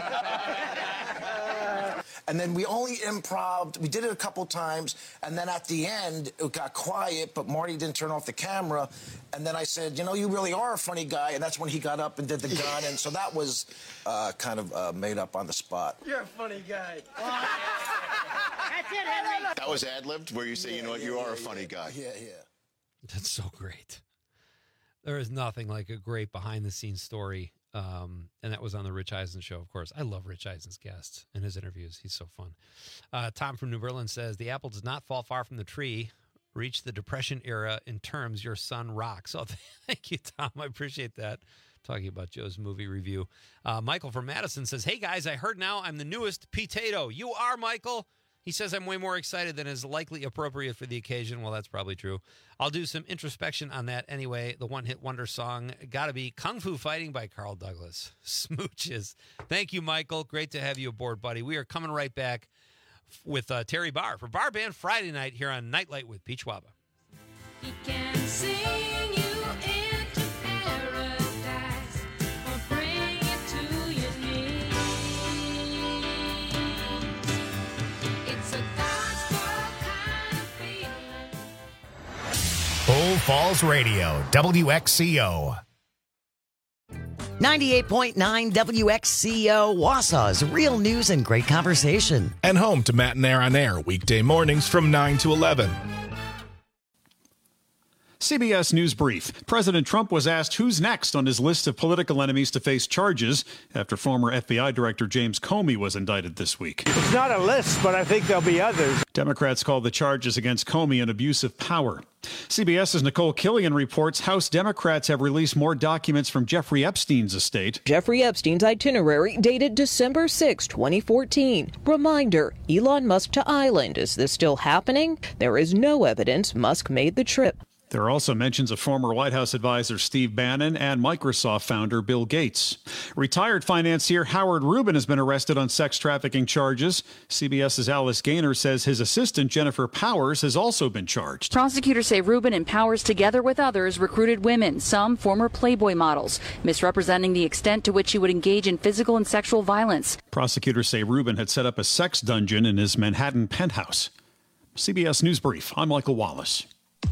[SPEAKER 2] And then we only improv'd. We did it a couple times, and then at the end, it got quiet, but Marty didn't turn off the camera. And then I said, you really are a funny guy, and that's when he got up and did the gun. And so that was kind of made up on the spot.
[SPEAKER 5] You're a funny guy.
[SPEAKER 6] That's it, Henry.
[SPEAKER 3] That was ad-libbed, where you say, you are a funny guy.
[SPEAKER 2] Yeah.
[SPEAKER 20] That's so great. There is nothing like a great behind-the-scenes story, and that was on the Rich Eisen show, of course. I love Rich Eisen's guests and his interviews. He's so fun. Tom from New Berlin says, the apple does not fall far from the tree. Reach the Depression era in terms your son rocks. Oh, thank you, Tom. I appreciate that. Talking about Joe's movie review. Michael from Madison says, hey, guys, I heard now I'm the newest potato. You are, Michael. He says I'm way more excited than is likely appropriate for the occasion. Well, that's probably true. I'll do some introspection on that anyway. The one-hit wonder song got to be Kung Fu Fighting by Carl Douglas. Smooches. Thank you, Michael. Great to have you aboard, buddy. We are coming right back with Terry Barr for Bar Band Friday night here on Nightlight with Pete Schwaba.
[SPEAKER 7] He can sing you into paradise or bring you to your knees. It's a gospel kind of feeling.
[SPEAKER 1] Bull Falls Radio, WXCO.
[SPEAKER 8] 98.9 WXCO, Wausau's real news and great conversation.
[SPEAKER 10] And home to Matt and Air on Air, weekday mornings from 9 to 11.
[SPEAKER 11] CBS News Brief. President Trump was asked who's next on his list of political enemies to face charges after former FBI Director James Comey was indicted this week.
[SPEAKER 12] It's not a list, but I think there'll be others.
[SPEAKER 11] Democrats called the charges against Comey an abuse of power. CBS's Nicole Killian reports House Democrats have released more documents from Jeffrey Epstein's estate.
[SPEAKER 13] Jeffrey Epstein's itinerary dated December 6, 2014. Reminder, Elon Musk to island. Is this still happening? There is no evidence Musk made the trip.
[SPEAKER 11] There are also mentions of former White House advisor Steve Bannon and Microsoft founder Bill Gates. Retired financier Howard Rubin has been arrested on sex trafficking charges. CBS's Alice Gaynor says his assistant Jennifer Powers has also been charged.
[SPEAKER 27] Prosecutors say Rubin and Powers, together with others, recruited women, some former Playboy models, misrepresenting the extent to which he would engage in physical and sexual violence.
[SPEAKER 11] Prosecutors say Rubin had set up a sex dungeon in his Manhattan penthouse. CBS News Brief. I'm Michael Wallace.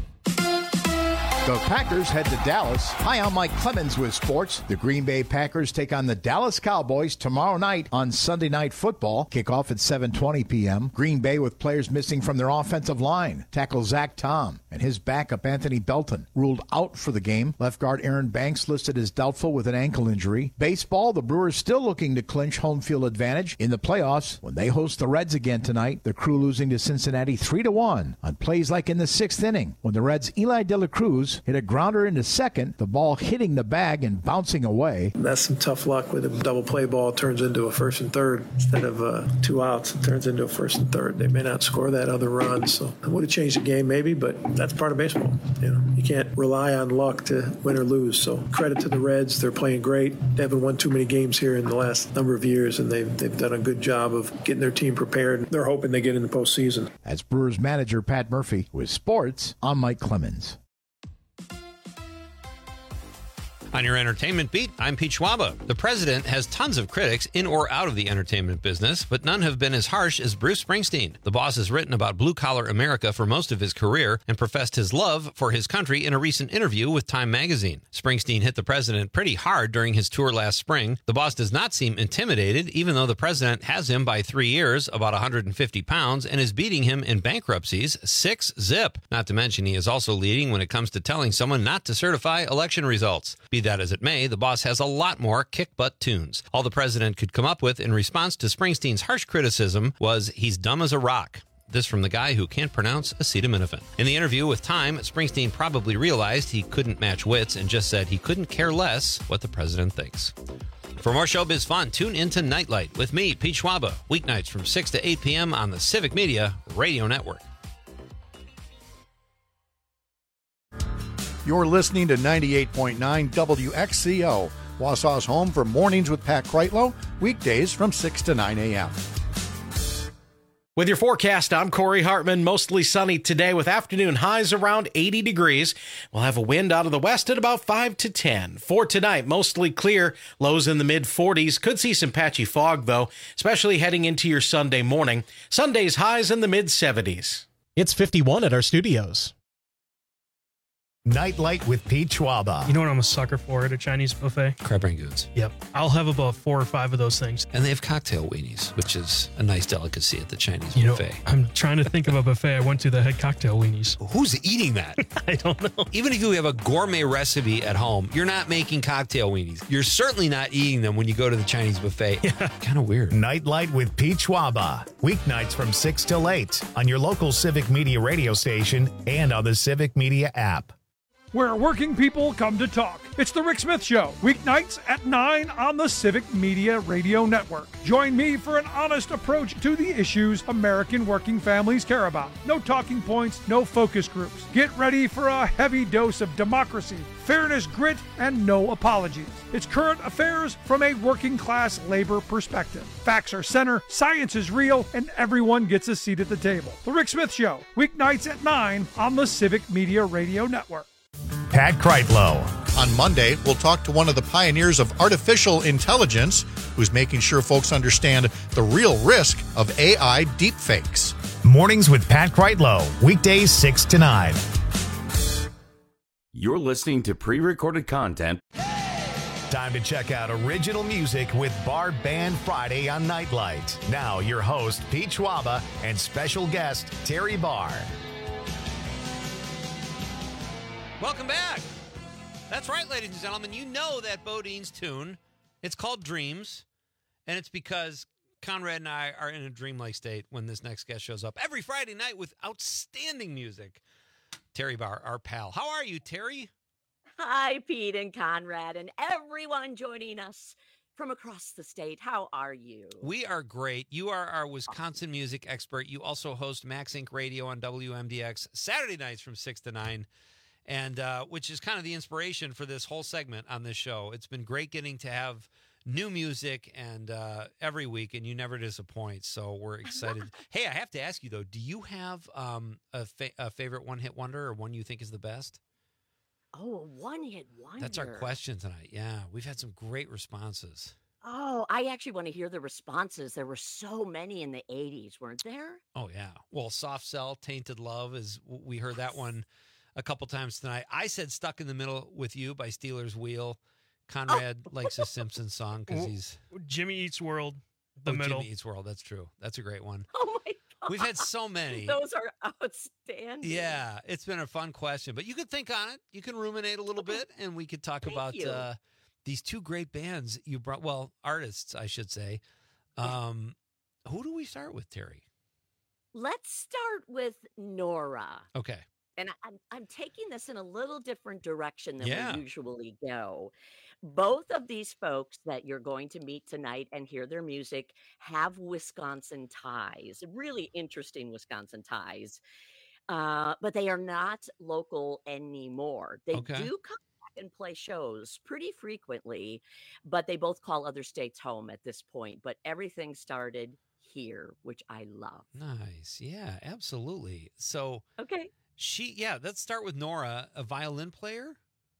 [SPEAKER 28] The Packers head to Dallas. Hi, I'm Mike Clemens with sports. The Green Bay Packers take on the Dallas Cowboys tomorrow night on Sunday Night Football. Kickoff at 7:20 p.m. Green Bay with players missing from their offensive line. Tackle Zach Tom and his backup Anthony Belton ruled out for the game. Left guard Aaron Banks listed as doubtful with an ankle injury. Baseball, the Brewers still looking to clinch home field advantage in the playoffs when they host the Reds again tonight. The Crew losing to Cincinnati 3-1 on plays like in the 6th inning when the Reds' Eli De La Cruz hit a grounder into second, the ball hitting the bag and bouncing away.
[SPEAKER 29] That's some tough luck with a double play ball turns into a first and third. Instead of 2 outs, it turns into a first and third. They may not score that other run, so it would have changed the game maybe, but that's part of baseball. You can't rely on luck to win or lose, so credit to the Reds. They're playing great. They haven't won too many games here in the last number of years, and they've done a good job of getting their team prepared. They're hoping they get in the postseason.
[SPEAKER 28] As Brewers manager Pat Murphy with sports, I'm Mike Clemens.
[SPEAKER 20] On your entertainment beat, I'm Pete Schwaba. The president has tons of critics in or out of the entertainment business, but none have been as harsh as Bruce Springsteen. The boss has written about blue-collar America for most of his career and professed his love for his country in a recent interview with Time magazine. Springsteen hit the president pretty hard during his tour last spring. The boss does not seem intimidated, even though the president has him by 3 years, about 150 pounds, and is beating him in bankruptcies 6-0. Not to mention, he is also leading when it comes to telling someone not to certify election results. Be that as it may, the boss has a lot more kick-butt tunes. All the president could come up with in response to Springsteen's harsh criticism was, he's dumb as a rock. This from the guy who can't pronounce acetaminophen. In the interview with Time, Springsteen probably realized he couldn't match wits and just said he couldn't care less what the president thinks. For more showbiz fun, tune into Nightlight with me, Pete Schwaba, weeknights from 6 to 8 p.m. on the Civic Media Radio Network.
[SPEAKER 28] You're listening to 98.9 WXCO, Wausau's home for Mornings with Pat Kreitlow, weekdays from 6 to 9 a.m.
[SPEAKER 14] With your forecast, I'm Corey Hartman. Mostly sunny today with afternoon highs around 80 degrees. We'll have a wind out of the west at about 5 to 10. For tonight, mostly clear, lows in the mid-40s. Could see some patchy fog, though, especially heading into your Sunday morning. Sunday's highs in the mid-70s. It's 51 at our studios.
[SPEAKER 1] Nightlight with Pete Schwaba.
[SPEAKER 21] You know what I'm a sucker for at a Chinese buffet?
[SPEAKER 20] Crab rangoons.
[SPEAKER 21] Yep. I'll have about 4 or 5 of those things.
[SPEAKER 20] And they have cocktail weenies, which is a nice delicacy at the Chinese buffet.
[SPEAKER 21] I'm trying to think of a buffet I went to that had cocktail weenies.
[SPEAKER 20] Who's eating that?
[SPEAKER 21] I don't know.
[SPEAKER 20] Even if you have a gourmet recipe at home, you're not making cocktail weenies. You're certainly not eating them when you go to the Chinese buffet. Yeah. Kind of weird.
[SPEAKER 1] Nightlight with Pete Schwaba. Weeknights from 6 till 8 on your local Civic Media radio station and on the Civic Media app.
[SPEAKER 26] where working people come to talk. It's The Rick Smith Show, weeknights at 9 on the Civic Media Radio Network. Join me for an honest approach to the issues American working families care about. No talking points, no focus groups. Get ready for a heavy dose of democracy, fairness, grit, and no apologies. It's current affairs from a working class labor perspective. Facts are center, science is real, and everyone gets a seat at the table. The Rick Smith Show, weeknights at 9 on the Civic Media Radio Network.
[SPEAKER 1] Pat Kreitlow.
[SPEAKER 4] On Monday, we'll talk to one of the pioneers of artificial intelligence who's making sure folks understand the real risk of AI deepfakes.
[SPEAKER 1] Mornings with Pat Kreitlow, weekdays 6 to 9.
[SPEAKER 19] You're listening to pre-recorded content.
[SPEAKER 1] Time to check out original music with Bar Band Friday on Nightlight. Now, your host, Pete Schwaba, and special guest, Terry Barr.
[SPEAKER 20] Welcome back. That's right, ladies and gentlemen. You know that Bodine's tune. It's called Dreams, and it's because Conrad and I are in a dreamlike state when this next guest shows up every Friday night with outstanding music. Terry Barr, our pal. How are you, Terry?
[SPEAKER 16] Hi, Pete and Conrad, and everyone joining us from across the state. How are you?
[SPEAKER 20] We are great. You are our Wisconsin music expert. You also host Max Inc. Radio on WMDX Saturday nights from 6 to 9. And which is kind of the inspiration for this whole segment on this show. It's been great getting to have new music and every week, and you never disappoint. So we're excited. Hey, I have to ask you, though, do you have a favorite one-hit wonder or one you think is the best?
[SPEAKER 16] Oh, a one-hit wonder.
[SPEAKER 20] That's our question tonight. Yeah, we've had some great responses.
[SPEAKER 16] Oh, I actually want to hear the responses. There were so many in the 80s, weren't there?
[SPEAKER 20] Oh, yeah. Well, Soft Cell, Tainted Love, we heard that one a couple times tonight. I said Stuck in the Middle with You by Steelers Wheel. Conrad likes a Simpsons song because he's...
[SPEAKER 21] Jimmy Eats World, the middle.
[SPEAKER 20] Jimmy Eats World, that's true. That's a great one.
[SPEAKER 16] Oh, my God.
[SPEAKER 20] We've had so many.
[SPEAKER 16] Those are outstanding.
[SPEAKER 20] Yeah, it's been a fun question. But you could think on it. You can ruminate a little bit, and we could talk about these two great bands you brought. Well, artists, I should say. Who do we start with, Terry?
[SPEAKER 16] Let's start with Nora.
[SPEAKER 20] Okay.
[SPEAKER 16] And I'm taking this in a little different direction than
[SPEAKER 20] Yeah.
[SPEAKER 16] we usually go. Both of these folks that you're going to meet tonight and hear their music have Wisconsin ties, really interesting Wisconsin ties. But they are not local anymore. They
[SPEAKER 20] Okay.
[SPEAKER 16] do come back and play shows pretty frequently, but they both call other states home at this point. But everything started here, which I love.
[SPEAKER 20] Nice. Yeah, absolutely. So
[SPEAKER 16] Okay.
[SPEAKER 20] let's start with Nora, a violin player.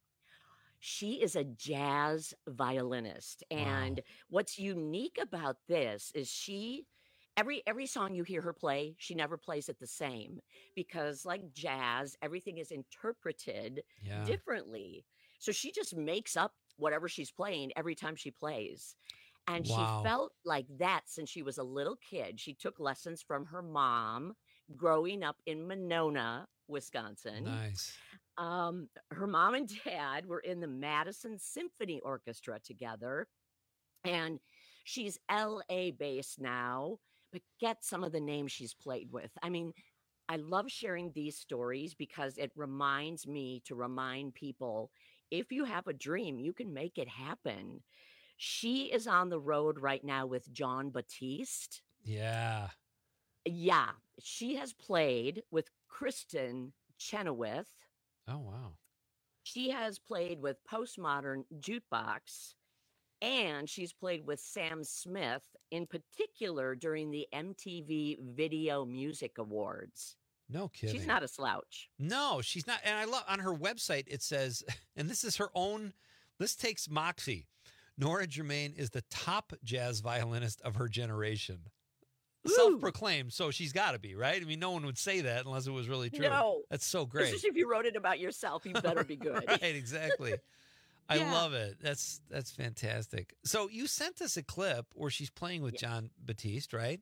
[SPEAKER 16] She is a jazz violinist. And what's unique about this is every song you hear her play, she never plays it the same because like jazz, everything is interpreted
[SPEAKER 20] Yeah.
[SPEAKER 16] differently. So she just makes up whatever she's playing every time she plays. And
[SPEAKER 20] Wow.
[SPEAKER 16] she felt like that since she was a little kid. She took lessons from her mom growing up in Monona, Wisconsin.
[SPEAKER 20] Nice.
[SPEAKER 16] Her mom and dad were in the Madison Symphony Orchestra together, and she's LA based now, but get some of the names she's played with. I mean, I love sharing these stories because it reminds me to remind people if you have a dream, you can make it happen. She is on the road right now with Jon Batiste.
[SPEAKER 20] Yeah.
[SPEAKER 16] Yeah, she has played with Kristen Chenoweth.
[SPEAKER 20] Oh, wow.
[SPEAKER 16] She has played with Postmodern Jukebox, and she's played with Sam Smith, in particular during the MTV Video Music Awards.
[SPEAKER 20] No kidding.
[SPEAKER 16] She's not a slouch.
[SPEAKER 20] No, she's not. And I love on her website, it says, and this is her own, this takes moxie. Nora Germain is the top jazz violinist of her generation. Self-proclaimed, so she's got to be, right? I mean, no one would say that unless it was really true.
[SPEAKER 16] No.
[SPEAKER 20] That's so great.
[SPEAKER 16] Especially if you wrote it about yourself, you better be good.
[SPEAKER 20] Right, exactly. I
[SPEAKER 16] Yeah.
[SPEAKER 20] love it. That's fantastic. So you sent us a clip where she's playing with Jon Batiste, right?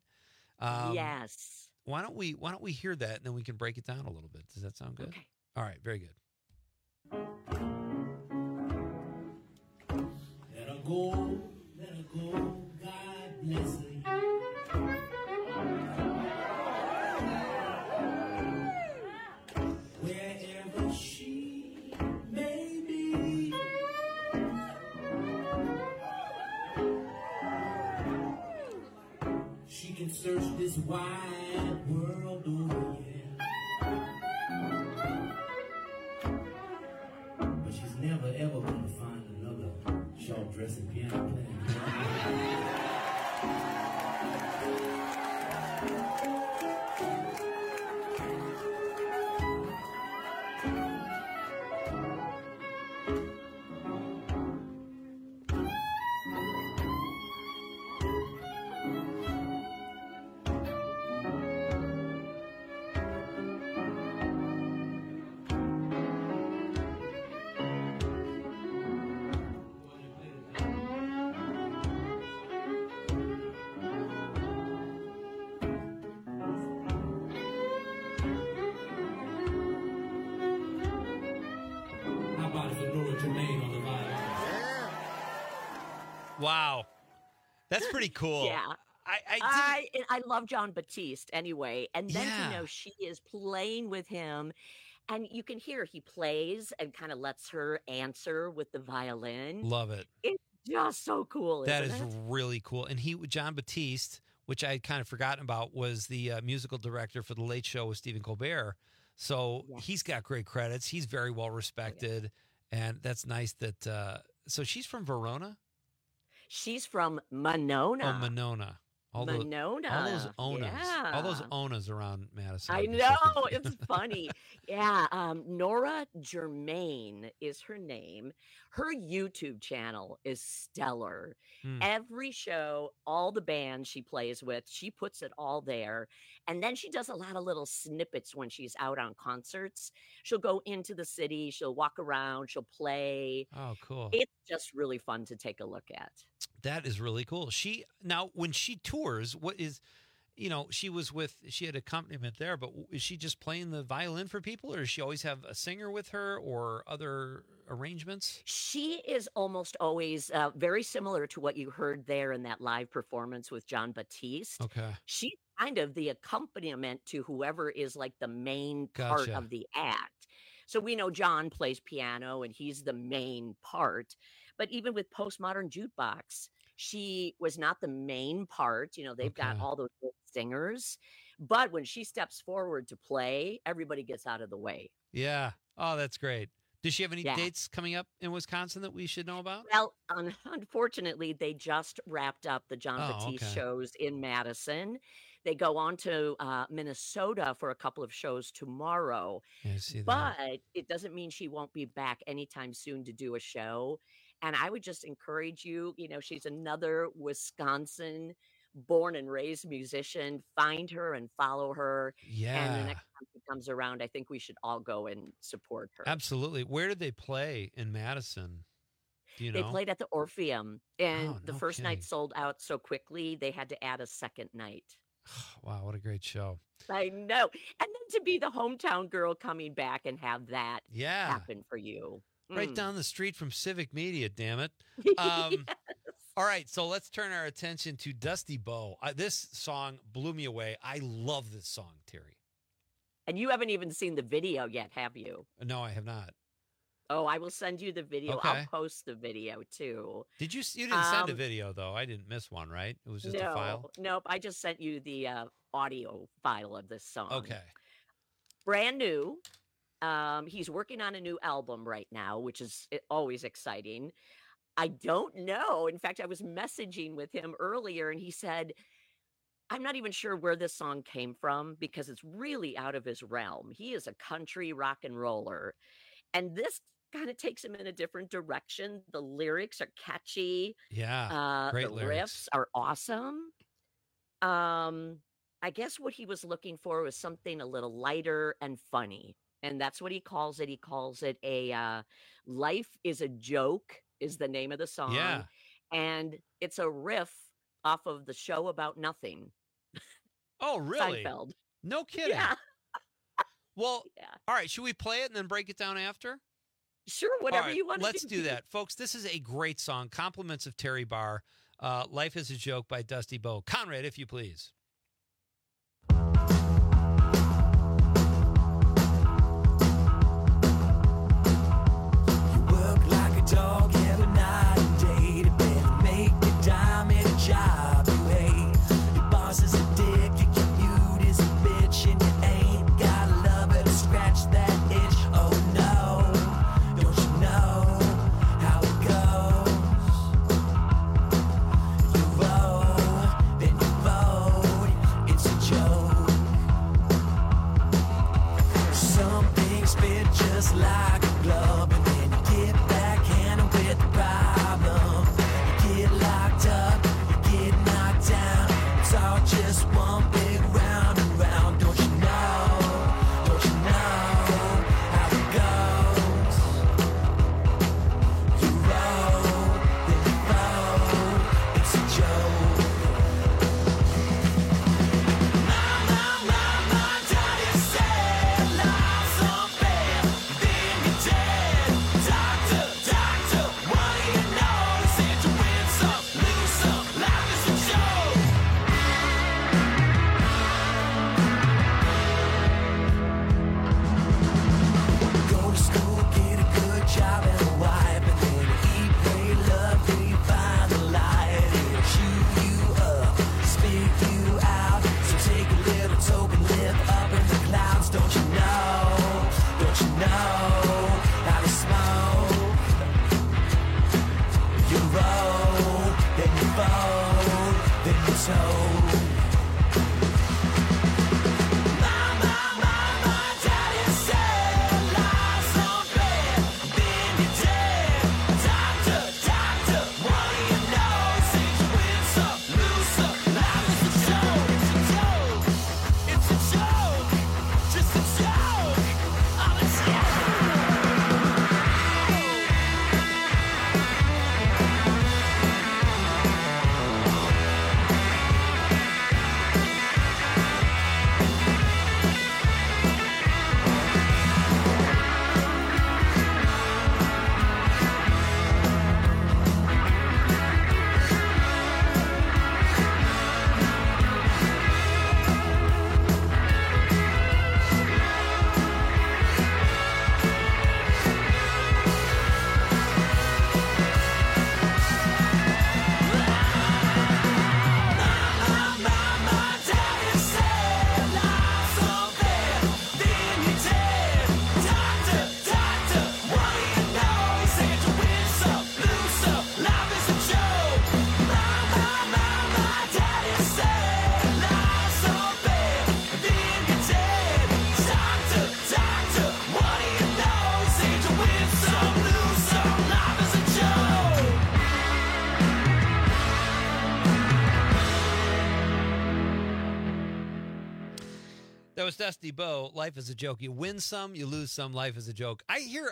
[SPEAKER 16] Yes.
[SPEAKER 20] Why don't we hear that and then we can break it down a little bit? Does that sound good?
[SPEAKER 16] Okay.
[SPEAKER 20] All right, very good.
[SPEAKER 9] Let her go, God bless her. Wherever she can search this wide world over, yeah. But she's never ever gonna find another short dressing piano player. How about if Nora Jermaine on the violin?
[SPEAKER 20] Wow. That's pretty cool.
[SPEAKER 16] Yeah. I love John Batiste anyway. And then
[SPEAKER 20] Yeah.
[SPEAKER 16] to know she is playing with him. And you can hear he plays and kind of lets her answer with the violin.
[SPEAKER 20] Love it.
[SPEAKER 16] It's just so cool.
[SPEAKER 20] That
[SPEAKER 16] isn't
[SPEAKER 20] is
[SPEAKER 16] it?
[SPEAKER 20] really cool. And John Batiste, which I had kind of forgotten about, was the musical director for The Late Show with Stephen Colbert. So he's got great credits. He's very well respected. And that's nice that, so she's from Verona?
[SPEAKER 16] She's from Monona.
[SPEAKER 20] Oh, Monona.
[SPEAKER 16] Monona.
[SPEAKER 20] All those Onas.
[SPEAKER 16] Yeah.
[SPEAKER 20] All those Onas around Madison.
[SPEAKER 16] I know. It's funny. Yeah. Nora Jermaine is her name. Her YouTube channel is stellar. Every show, all the bands she plays with, she puts it all there. And then she does a lot of little snippets when she's out on concerts. She'll go into the city, she'll walk around, she'll play.
[SPEAKER 20] Oh, cool.
[SPEAKER 16] It's just really fun to take a look at.
[SPEAKER 20] That is really cool. Now when she tours, what is, she had accompaniment there, but is she just playing the violin for people, or does she always have a singer with her or other arrangements?
[SPEAKER 16] She is almost always very similar to what you heard there in that live performance with John Batiste.
[SPEAKER 20] Okay.
[SPEAKER 16] She's kind of the accompaniment to whoever is like the main part
[SPEAKER 20] Gotcha.
[SPEAKER 16] of the act. So we know John plays piano and he's the main part. But even with Postmodern Jukebox, she was not the main part. They've got
[SPEAKER 20] Okay.
[SPEAKER 16] all those good singers. But when she steps forward to play, everybody gets out of the way.
[SPEAKER 20] Yeah. Oh, that's great. Does she have any
[SPEAKER 16] Yeah.
[SPEAKER 20] dates coming up in Wisconsin that we should know about?
[SPEAKER 16] Well, unfortunately, they just wrapped up the John
[SPEAKER 20] Oh,
[SPEAKER 16] Batiste
[SPEAKER 20] okay.
[SPEAKER 16] shows in Madison. They go on to Minnesota for a couple of shows tomorrow.
[SPEAKER 20] Yeah, I see that.
[SPEAKER 16] But it doesn't mean she won't be back anytime soon to do a show. And I would just encourage you, she's another Wisconsin born and raised musician. Find her and follow her. And
[SPEAKER 20] Yeah.
[SPEAKER 16] the next time she comes around, I think we should all go and support her.
[SPEAKER 20] Absolutely. Where did they play in Madison? Do you know?
[SPEAKER 16] They played at the Orpheum, and
[SPEAKER 20] Oh,
[SPEAKER 16] the
[SPEAKER 20] no
[SPEAKER 16] first
[SPEAKER 20] kidding.
[SPEAKER 16] night sold out so quickly, they had to add a second night.
[SPEAKER 20] Wow, what a great show.
[SPEAKER 16] I know. And then to be the hometown girl coming back and have that
[SPEAKER 20] Yeah.
[SPEAKER 16] happen for you.
[SPEAKER 20] Right
[SPEAKER 16] Mm.
[SPEAKER 20] down the street from Civic Media, damn it. All right, so let's turn our attention to Dusty Bow. This song blew me away. I love this song, Terry.
[SPEAKER 16] And you haven't even seen the video yet, have you?
[SPEAKER 20] No, I have not.
[SPEAKER 16] Oh, I will send you the video.
[SPEAKER 20] Okay.
[SPEAKER 16] I'll post the video too.
[SPEAKER 20] You didn't send a video, though. I didn't miss one, right? It was just a file?
[SPEAKER 16] Nope. I just sent you the audio file of this song.
[SPEAKER 20] Okay.
[SPEAKER 16] Brand new. He's working on a new album right now, which is always exciting. I don't know. In fact, I was messaging with him earlier and he said, I'm not even sure where this song came from because it's really out of his realm. He is a country rock and roller. And this kind of takes him in a different direction. The lyrics are catchy.
[SPEAKER 20] Yeah. Great
[SPEAKER 16] the
[SPEAKER 20] lyrics.
[SPEAKER 16] riffs are awesome. I guess what he was looking for was something a little lighter and funny. And that's what he calls it. He calls it a Life is a Joke is the name of the song.
[SPEAKER 20] Yeah.
[SPEAKER 16] And it's a riff off of the show about nothing.
[SPEAKER 20] Oh, really?
[SPEAKER 16] Seinfeld.
[SPEAKER 20] No kidding.
[SPEAKER 16] Yeah.
[SPEAKER 20] Well, all right. Should we play it and then break it down after?
[SPEAKER 16] Sure, whatever you want to do.
[SPEAKER 20] Let's do that. Folks, this is a great song. Compliments of Terry Barr. Life is a Joke by Dusty Bow. Conrad, if you please.
[SPEAKER 9] Work like a dog every night and day to better make a dime at a job you hate. Your boss is a
[SPEAKER 7] joke.
[SPEAKER 20] That was Dusty Bo. Life is a joke. You win some, you lose some. Life is a joke. I hear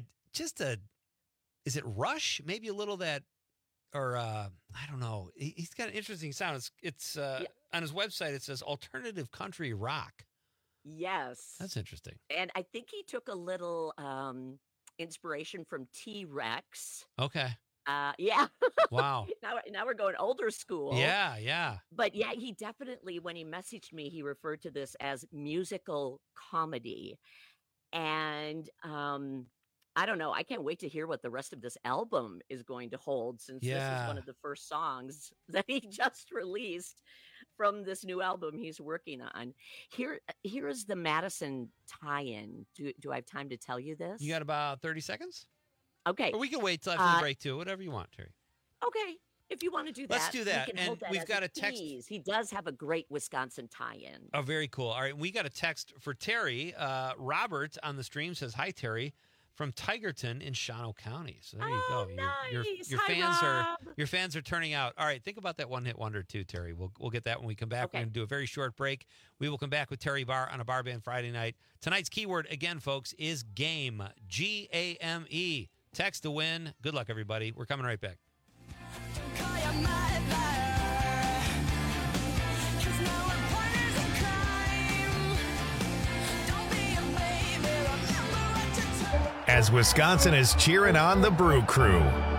[SPEAKER 20] is it Rush? Maybe a little that, or I don't know. He's got an interesting sound. It's on his website. It says alternative country rock.
[SPEAKER 16] Yes.
[SPEAKER 20] That's interesting.
[SPEAKER 16] And I think he took a little inspiration from T-Rex.
[SPEAKER 20] Okay.
[SPEAKER 16] Yeah.
[SPEAKER 20] Wow.
[SPEAKER 16] Now we're going older school.
[SPEAKER 20] Yeah.
[SPEAKER 16] But yeah, he definitely, when he messaged me, he referred to this as musical comedy. And I don't know. I can't wait to hear what the rest of this album is going to hold, since this is one of the first songs that he just released from this new album he's working on. Here is the Madison tie-in. Do I have time to tell you this?
[SPEAKER 20] You got about 30 seconds?
[SPEAKER 16] Okay.
[SPEAKER 20] Or we can wait till after the break, too. Whatever you want, Terry.
[SPEAKER 16] Okay. If you want to do that.
[SPEAKER 20] Let's do that.
[SPEAKER 16] We can
[SPEAKER 20] And
[SPEAKER 16] hold that
[SPEAKER 20] we've
[SPEAKER 16] as
[SPEAKER 20] got a text.
[SPEAKER 16] tease. He does have a great Wisconsin tie-in.
[SPEAKER 20] Oh, very cool. All right. We got a text for Terry. Robert on the stream says, "Hi, Terry, from Tigerton in Shawano County." So there you go.
[SPEAKER 16] Nice.
[SPEAKER 20] Your fans are turning out. All right. Think about that one hit wonder too, Terry. We'll get that when we come back.
[SPEAKER 16] Okay.
[SPEAKER 20] We're going to do a very short break. We will come back with Terry Barr on a Bar Band Friday night. Tonight's keyword again, folks, is game. GAME. Text to win. Good luck, everybody. We're coming right back.
[SPEAKER 1] As Wisconsin is cheering on the Brew Crew.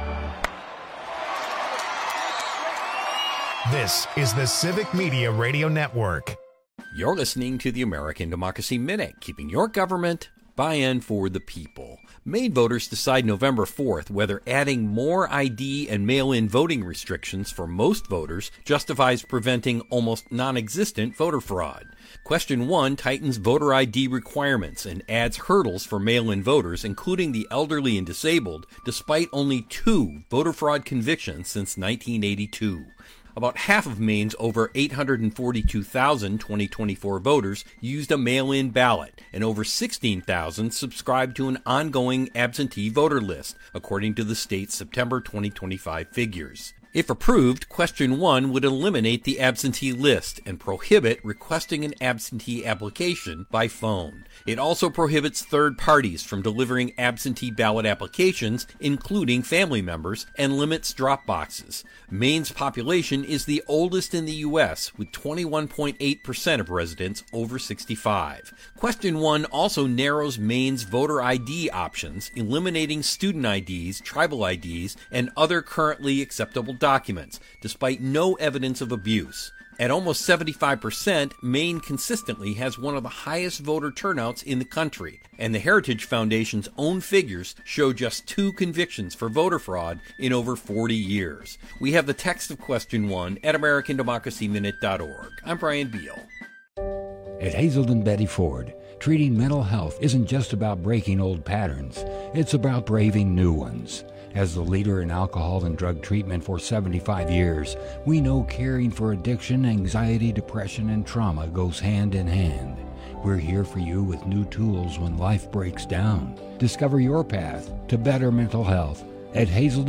[SPEAKER 1] This is the Civic Media Radio Network.
[SPEAKER 5] You're listening to the American Democracy Minute, keeping your government buy-in for the people. Maine voters decide November 4th whether adding more ID and mail-in voting restrictions for most voters justifies preventing almost non-existent voter fraud. Question 1 tightens voter ID requirements and adds hurdles for mail-in voters, including the elderly and disabled, despite only 2 voter fraud convictions since 1982. About half of Maine's over 842,000 2024 voters used a mail-in ballot, and over 16,000 subscribed to an ongoing absentee voter list, according to the state's September 2025 figures. If approved, Question 1 would eliminate the absentee list and prohibit requesting an absentee application by phone. It also prohibits third parties from delivering absentee ballot applications, including family members, and limits drop boxes. Maine's population is the oldest in the U.S., with 21.8% of residents over 65. Question 1 also narrows Maine's voter ID options, eliminating student IDs, tribal IDs, and other currently acceptable documents, despite no evidence of abuse. At almost 75%, Maine consistently has one of the highest voter turnouts in the country, and the Heritage Foundation's own figures show just 2 convictions for voter fraud in over 40 years. We have the text of Question 1 at AmericanDemocracyMinute.org. I'm Brian Beal.
[SPEAKER 6] At Hazelden Betty Ford, treating mental health isn't just about breaking old patterns. It's about braving new ones. As the leader in alcohol and drug treatment for 75 years, we know caring for addiction, anxiety, depression, and trauma goes hand in hand. We're here for you with new tools when life breaks down. Discover your path to better mental health at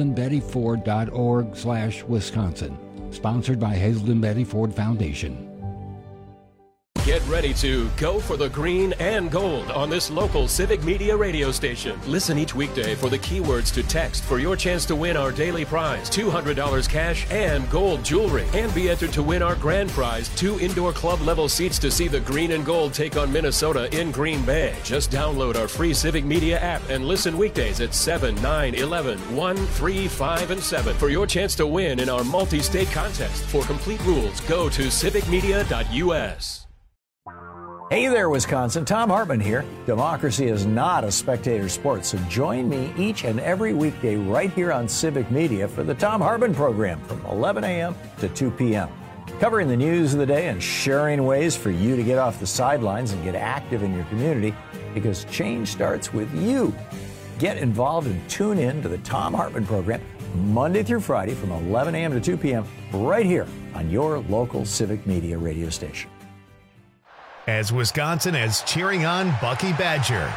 [SPEAKER 6] hazeldenbettyford.org/Wisconsin. Sponsored by Hazelden Betty Ford Foundation.
[SPEAKER 2] Get ready to go for the green and gold on this local Civic Media radio station. Listen each weekday for the keywords to text for your chance to win our daily prize, $200 cash and gold jewelry. And be entered to win our grand prize, 2 indoor club level seats to see the green and gold take on Minnesota in Green Bay. Just download our free Civic Media app and listen weekdays at 7, 9, 11, 1, 3, 5, and 7 for your chance to win in our multi-state contest. For complete rules, go to civicmedia.us.
[SPEAKER 3] Hey there, Wisconsin. Tom Hartman here. Democracy is not a spectator sport, so join me each and every weekday right here on Civic Media for the Tom Hartman program from 11 a.m. to 2 p.m. Covering the news of the day and sharing ways for you to get off the sidelines and get active in your community, because change starts with you. Get involved and tune in to the Tom Hartman program Monday through Friday from 11 a.m. to 2 p.m. right here on your local Civic Media radio station.
[SPEAKER 1] As Wisconsin is cheering on Bucky Badger.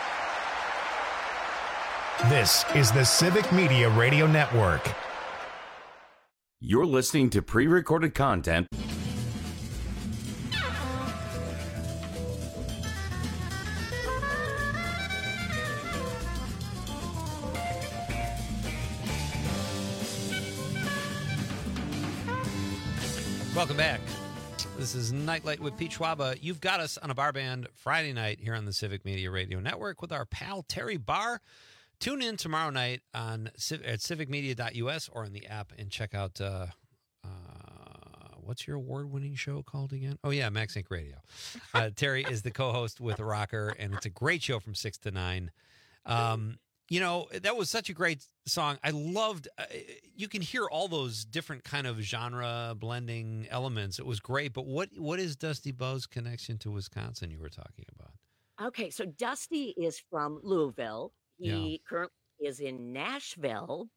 [SPEAKER 1] This is the Civic Media Radio Network.
[SPEAKER 19] You're listening to pre-recorded content.
[SPEAKER 20] Welcome back. This is Nightlight with Pete Schwaba. You've got us on a bar band Friday night here on the Civic Media Radio Network with our pal Terry Barr. Tune in tomorrow night on at civicmedia.us or on the app and check out what's your award-winning show called again? Oh, yeah, Max Inc. Radio. Terry is the co-host with Rocker, and it's a great show from 6 to 9. You know, that was such a great song. I loved, you can hear all those different kind of genre blending elements. It was great. But what is Dusty Bowe's connection to Wisconsin you were talking about?
[SPEAKER 16] Okay, so Dusty is from Louisville. He currently is in Nashville.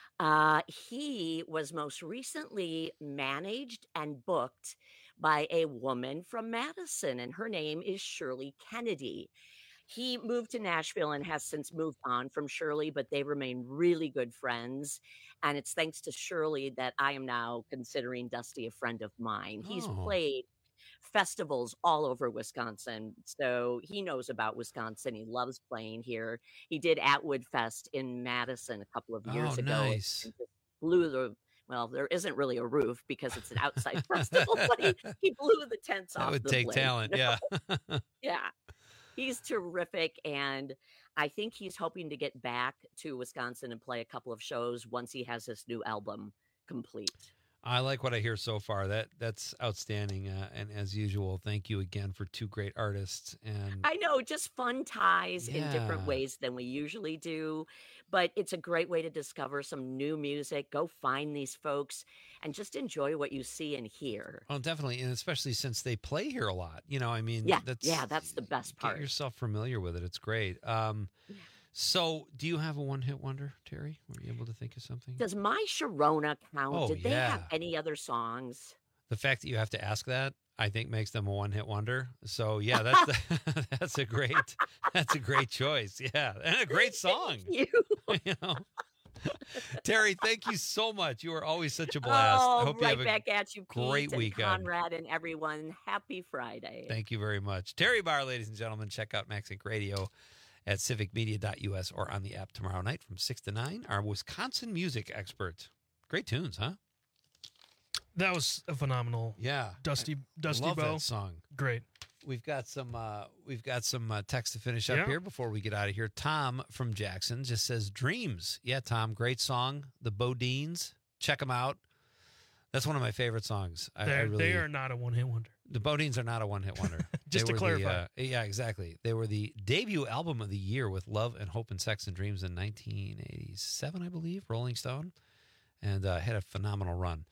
[SPEAKER 16] He was most recently managed and booked by a woman from Madison, and her name is Shirley Kennedy. He moved to Nashville and has since moved on from Shirley, but they remain really good friends. And it's thanks to Shirley that I am now considering Dusty a friend of mine. He's played festivals all over Wisconsin, so he knows about Wisconsin. He loves playing here. He did Atwood Fest in Madison a couple of years ago.
[SPEAKER 20] Nice.
[SPEAKER 16] And just blew the well, there isn't really a roof because it's an outside festival, but he blew the tents off.
[SPEAKER 20] That would
[SPEAKER 16] the
[SPEAKER 20] take
[SPEAKER 16] place,
[SPEAKER 20] talent,
[SPEAKER 16] you know?
[SPEAKER 20] yeah.
[SPEAKER 16] Yeah. He's terrific, and I think he's hoping to get back to Wisconsin and play a couple of shows once he has his new album complete.
[SPEAKER 20] I like what I hear so far. That's outstanding. And as usual, thank you again for two great artists. And
[SPEAKER 16] I know, just fun ties in different
[SPEAKER 20] Yeah.
[SPEAKER 16] ways than we usually do, but it's a great way to discover some new music. Go find these folks and just enjoy what you see and hear.
[SPEAKER 20] oh, definitely, and especially since they play here a lot. You know, I mean,
[SPEAKER 16] Yeah, that's the best
[SPEAKER 20] get
[SPEAKER 16] part.
[SPEAKER 20] yourself familiar with it. It's great. So, do you have a one-hit wonder, Terry? Were you able to think of something?
[SPEAKER 16] Does My Sharona count?
[SPEAKER 20] Oh,
[SPEAKER 16] Did they have
[SPEAKER 20] yeah.
[SPEAKER 16] any other songs?
[SPEAKER 20] The fact that you have to ask that, I think, makes them a one-hit wonder. So, yeah, that's that's a great choice. Yeah, and a great song.
[SPEAKER 16] You.
[SPEAKER 20] You know, Terry, thank you so much. You are always such a blast.
[SPEAKER 16] Oh,
[SPEAKER 20] I hope
[SPEAKER 16] right
[SPEAKER 20] you have
[SPEAKER 16] back at you, Pete,
[SPEAKER 20] great
[SPEAKER 16] and
[SPEAKER 20] weekend.
[SPEAKER 16] Conrad and everyone. Happy Friday.
[SPEAKER 20] Thank you very much. Terry Barr, ladies and gentlemen. Check out Max Inc. Radio at civicmedia.us or on the app tomorrow night from 6 to 9. Our Wisconsin music expert. Great tunes, huh?
[SPEAKER 21] That was a phenomenal.
[SPEAKER 20] Yeah.
[SPEAKER 21] Dusty
[SPEAKER 20] Love
[SPEAKER 21] Bowe.
[SPEAKER 20] that song.
[SPEAKER 21] Great.
[SPEAKER 20] We've got some text to finish up
[SPEAKER 21] Yeah.
[SPEAKER 20] here before we get out of here. Tom from Jackson just says Dreams. Yeah, Tom, great song. The Bodines. Check them out. That's one of my favorite songs.
[SPEAKER 21] They are not a one-hit wonder.
[SPEAKER 20] The Bodines are not a one-hit wonder.
[SPEAKER 21] Just
[SPEAKER 20] They
[SPEAKER 21] to
[SPEAKER 20] were
[SPEAKER 21] clarify.
[SPEAKER 20] yeah, exactly. They were the debut album of the year with Love and Hope and Sex and Dreams in 1987, I believe, Rolling Stone, and had a phenomenal run.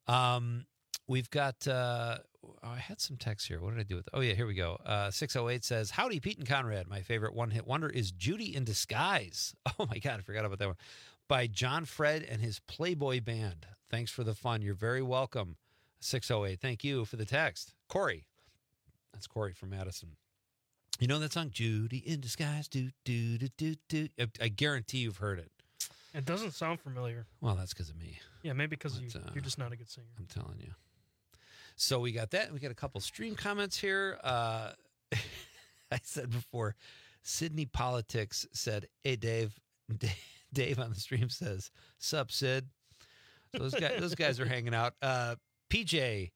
[SPEAKER 20] We've got, I had some text here. What did I do with it? Oh, yeah, here we go. 608 says, howdy, Pete and Conrad. My favorite one-hit wonder is Judy in Disguise. Oh, my God, I forgot about that one. by John Fred and his Playboy Band. Thanks for the fun. You're very welcome. 608. Thank you for the text. Corey. That's Corey from Madison. You know that song, Judy in Disguise? Do, do, do, do, do. I guarantee you've heard it.
[SPEAKER 21] It doesn't sound familiar.
[SPEAKER 20] Well, that's because of me.
[SPEAKER 21] Yeah, maybe because you're just not a good singer.
[SPEAKER 20] I'm telling you. So we got that. We got a couple stream comments here. I said before, Sydney Politics said, "Hey, Dave." Dave on the stream says, "Sup, Sid?" So those guys are hanging out. PJ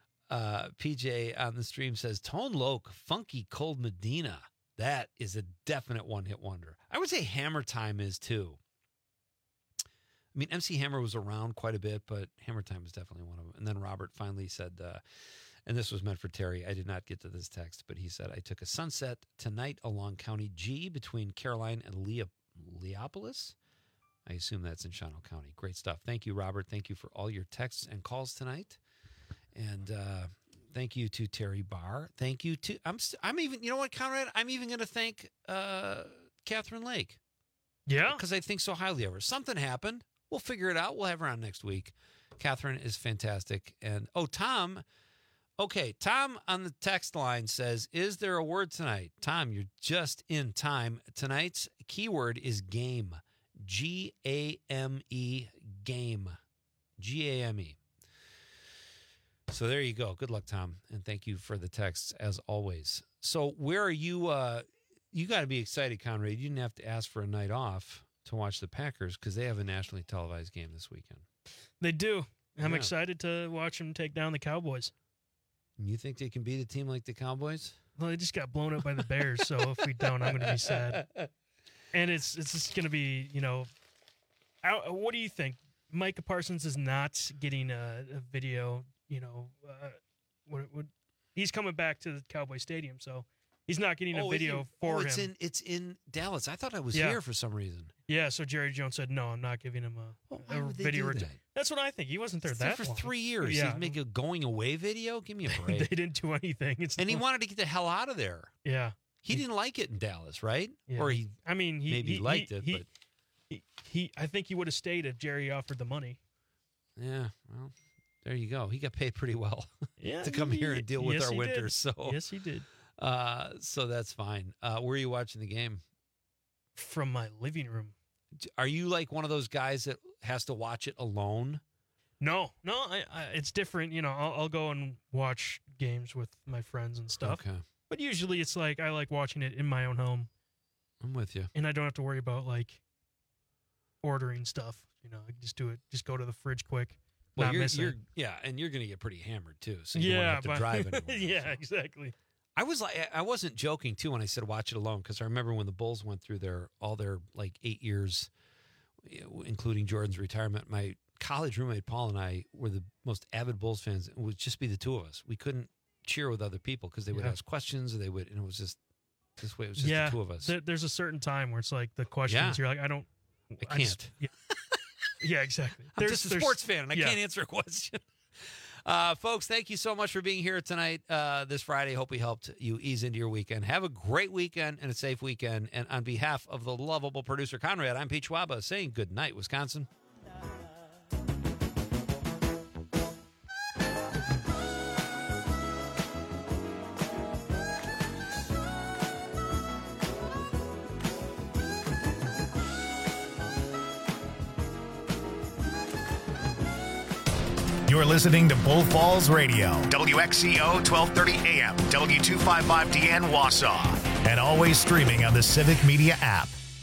[SPEAKER 20] on the stream says, "Tone Loc, Funky Cold Medina." That is a definite one-hit wonder. I would say Hammer Time is too. I mean, MC Hammer was around quite a bit, but Hammer Time is definitely one of them. And then Robert finally said, and this was meant for Terry. I did not get to this text, but he said, "I took a sunset tonight along County G between Caroline and Leopolis." I assume that's in Shawano County. Great stuff. Thank you, Robert. Thank you for all your texts and calls tonight. And thank you to Terry Barr. Thank you to, I'm even, you know what, Conrad? I'm even going to thank Catherine Lake.
[SPEAKER 21] Yeah?
[SPEAKER 20] Because I think so highly of her. Something happened. We'll figure it out. We'll have her on next week. Catherine is fantastic. And, Tom. Okay, Tom on the text line says, "Is there a word tonight?" Tom, you're just in time. Tonight's keyword is game. G-A-M-E, game. G-A-M-E. So there you go. Good luck, Tom. And thank you for the texts, as always. So where are you? You got to be excited, Conrad. You didn't have to ask for a night off to watch the Packers because they have a nationally televised game this weekend.
[SPEAKER 21] They do. I'm
[SPEAKER 20] Yeah.
[SPEAKER 21] excited to watch them take down the Cowboys.
[SPEAKER 20] You think they can beat a team like the Cowboys?
[SPEAKER 21] Well, they just got blown up by the Bears, so if we don't, I'm going to be sad. And it's just going to be, what do you think? Micah Parsons is not getting a video, he's coming back to the Cowboy Stadium, so he's not getting a video for him.
[SPEAKER 20] It's in Dallas. I thought I was here for some reason.
[SPEAKER 21] Yeah, so Jerry Jones said, "No, I'm not giving him a video." That's what I think. He wasn't there that
[SPEAKER 20] for
[SPEAKER 21] long.
[SPEAKER 20] 3 years.
[SPEAKER 21] Yeah.
[SPEAKER 20] He'd make a going away video. Give me a break.
[SPEAKER 21] They didn't do anything.
[SPEAKER 20] And he wanted to get the hell out of there.
[SPEAKER 21] Yeah.
[SPEAKER 20] He didn't like it in Dallas, right?
[SPEAKER 21] Yeah.
[SPEAKER 20] Or he liked it. But
[SPEAKER 21] I think he would have stayed if Jerry offered the money.
[SPEAKER 20] yeah, well, there you go. He got paid pretty well
[SPEAKER 21] Yeah,
[SPEAKER 20] to come here and deal with
[SPEAKER 21] yes,
[SPEAKER 20] our
[SPEAKER 21] he
[SPEAKER 20] winter.
[SPEAKER 21] did.
[SPEAKER 20] So
[SPEAKER 21] Yes, he did.
[SPEAKER 20] So that's fine. Where are you watching the game?
[SPEAKER 21] From my living room.
[SPEAKER 20] Are you like one of those guys that has to watch it alone?
[SPEAKER 21] No, it's different. I'll go and watch games with my friends and stuff.
[SPEAKER 20] Okay.
[SPEAKER 21] But usually it's like I like watching it in my own home.
[SPEAKER 20] I'm with you.
[SPEAKER 21] And I don't have to worry about like ordering stuff. I can just do it. Just go to the fridge quick.
[SPEAKER 20] Well,
[SPEAKER 21] not miss it.
[SPEAKER 20] and you're going to get pretty hammered too. So you don't have to drive anymore.
[SPEAKER 21] Yeah, exactly.
[SPEAKER 20] I wasn't joking too when I said watch it alone because I remember when the Bulls went through all their like 8 years, including Jordan's retirement. My college roommate Paul and I were the most avid Bulls fans. It would just be the two of us. We couldn't cheer with other people because they would ask questions, or they would, and it was just this way. It was just the two of us.
[SPEAKER 21] There's a certain time where it's like the questions. You're like, I
[SPEAKER 20] can't.
[SPEAKER 21] Yeah, exactly.
[SPEAKER 20] I'm just a sports fan, and I can't answer a question. Folks, thank you so much for being here tonight, this Friday. Hope we helped you ease into your weekend. Have a great weekend and a safe weekend. And on behalf of the lovable producer, Conrad, I'm Pete Schwaba saying good night, Wisconsin.
[SPEAKER 1] You're listening to Bull Falls Radio, WXCO 1230 AM, W255DN Wausau, and always streaming on the Civic Media app.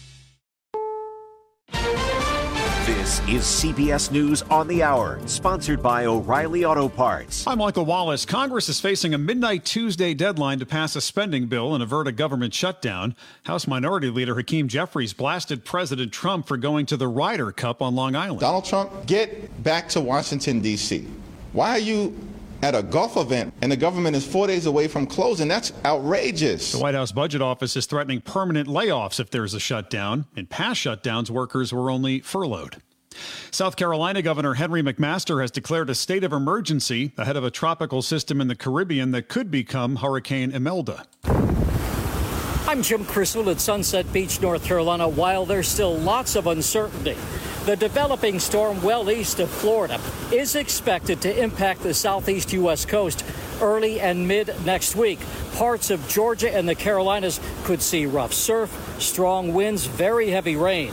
[SPEAKER 8] This is CBS News on the Hour, sponsored by O'Reilly Auto Parts.
[SPEAKER 11] I'm Michael Wallace. Congress is facing a midnight Tuesday deadline to pass a spending bill and avert a government shutdown. House Minority Leader Hakeem Jeffries blasted President Trump for going to the Ryder Cup on Long Island.
[SPEAKER 10] Donald Trump, get back to Washington, D.C. Why are you at a golf event and the government is 4 days away from closing? That's outrageous.
[SPEAKER 11] The White House Budget Office is threatening permanent layoffs if there's a shutdown. In past shutdowns, workers were only furloughed. South Carolina Governor Henry McMaster has declared a state of emergency ahead of a tropical system in the Caribbean that could become Hurricane Imelda.
[SPEAKER 15] I'm Jim Criswell at Sunset Beach, North Carolina. While there's still lots of uncertainty,
[SPEAKER 12] The developing storm well east of Florida is expected to impact the southeast U.S. coast early and mid next week. Parts of Georgia and the Carolinas could see rough surf, strong winds, very heavy rain.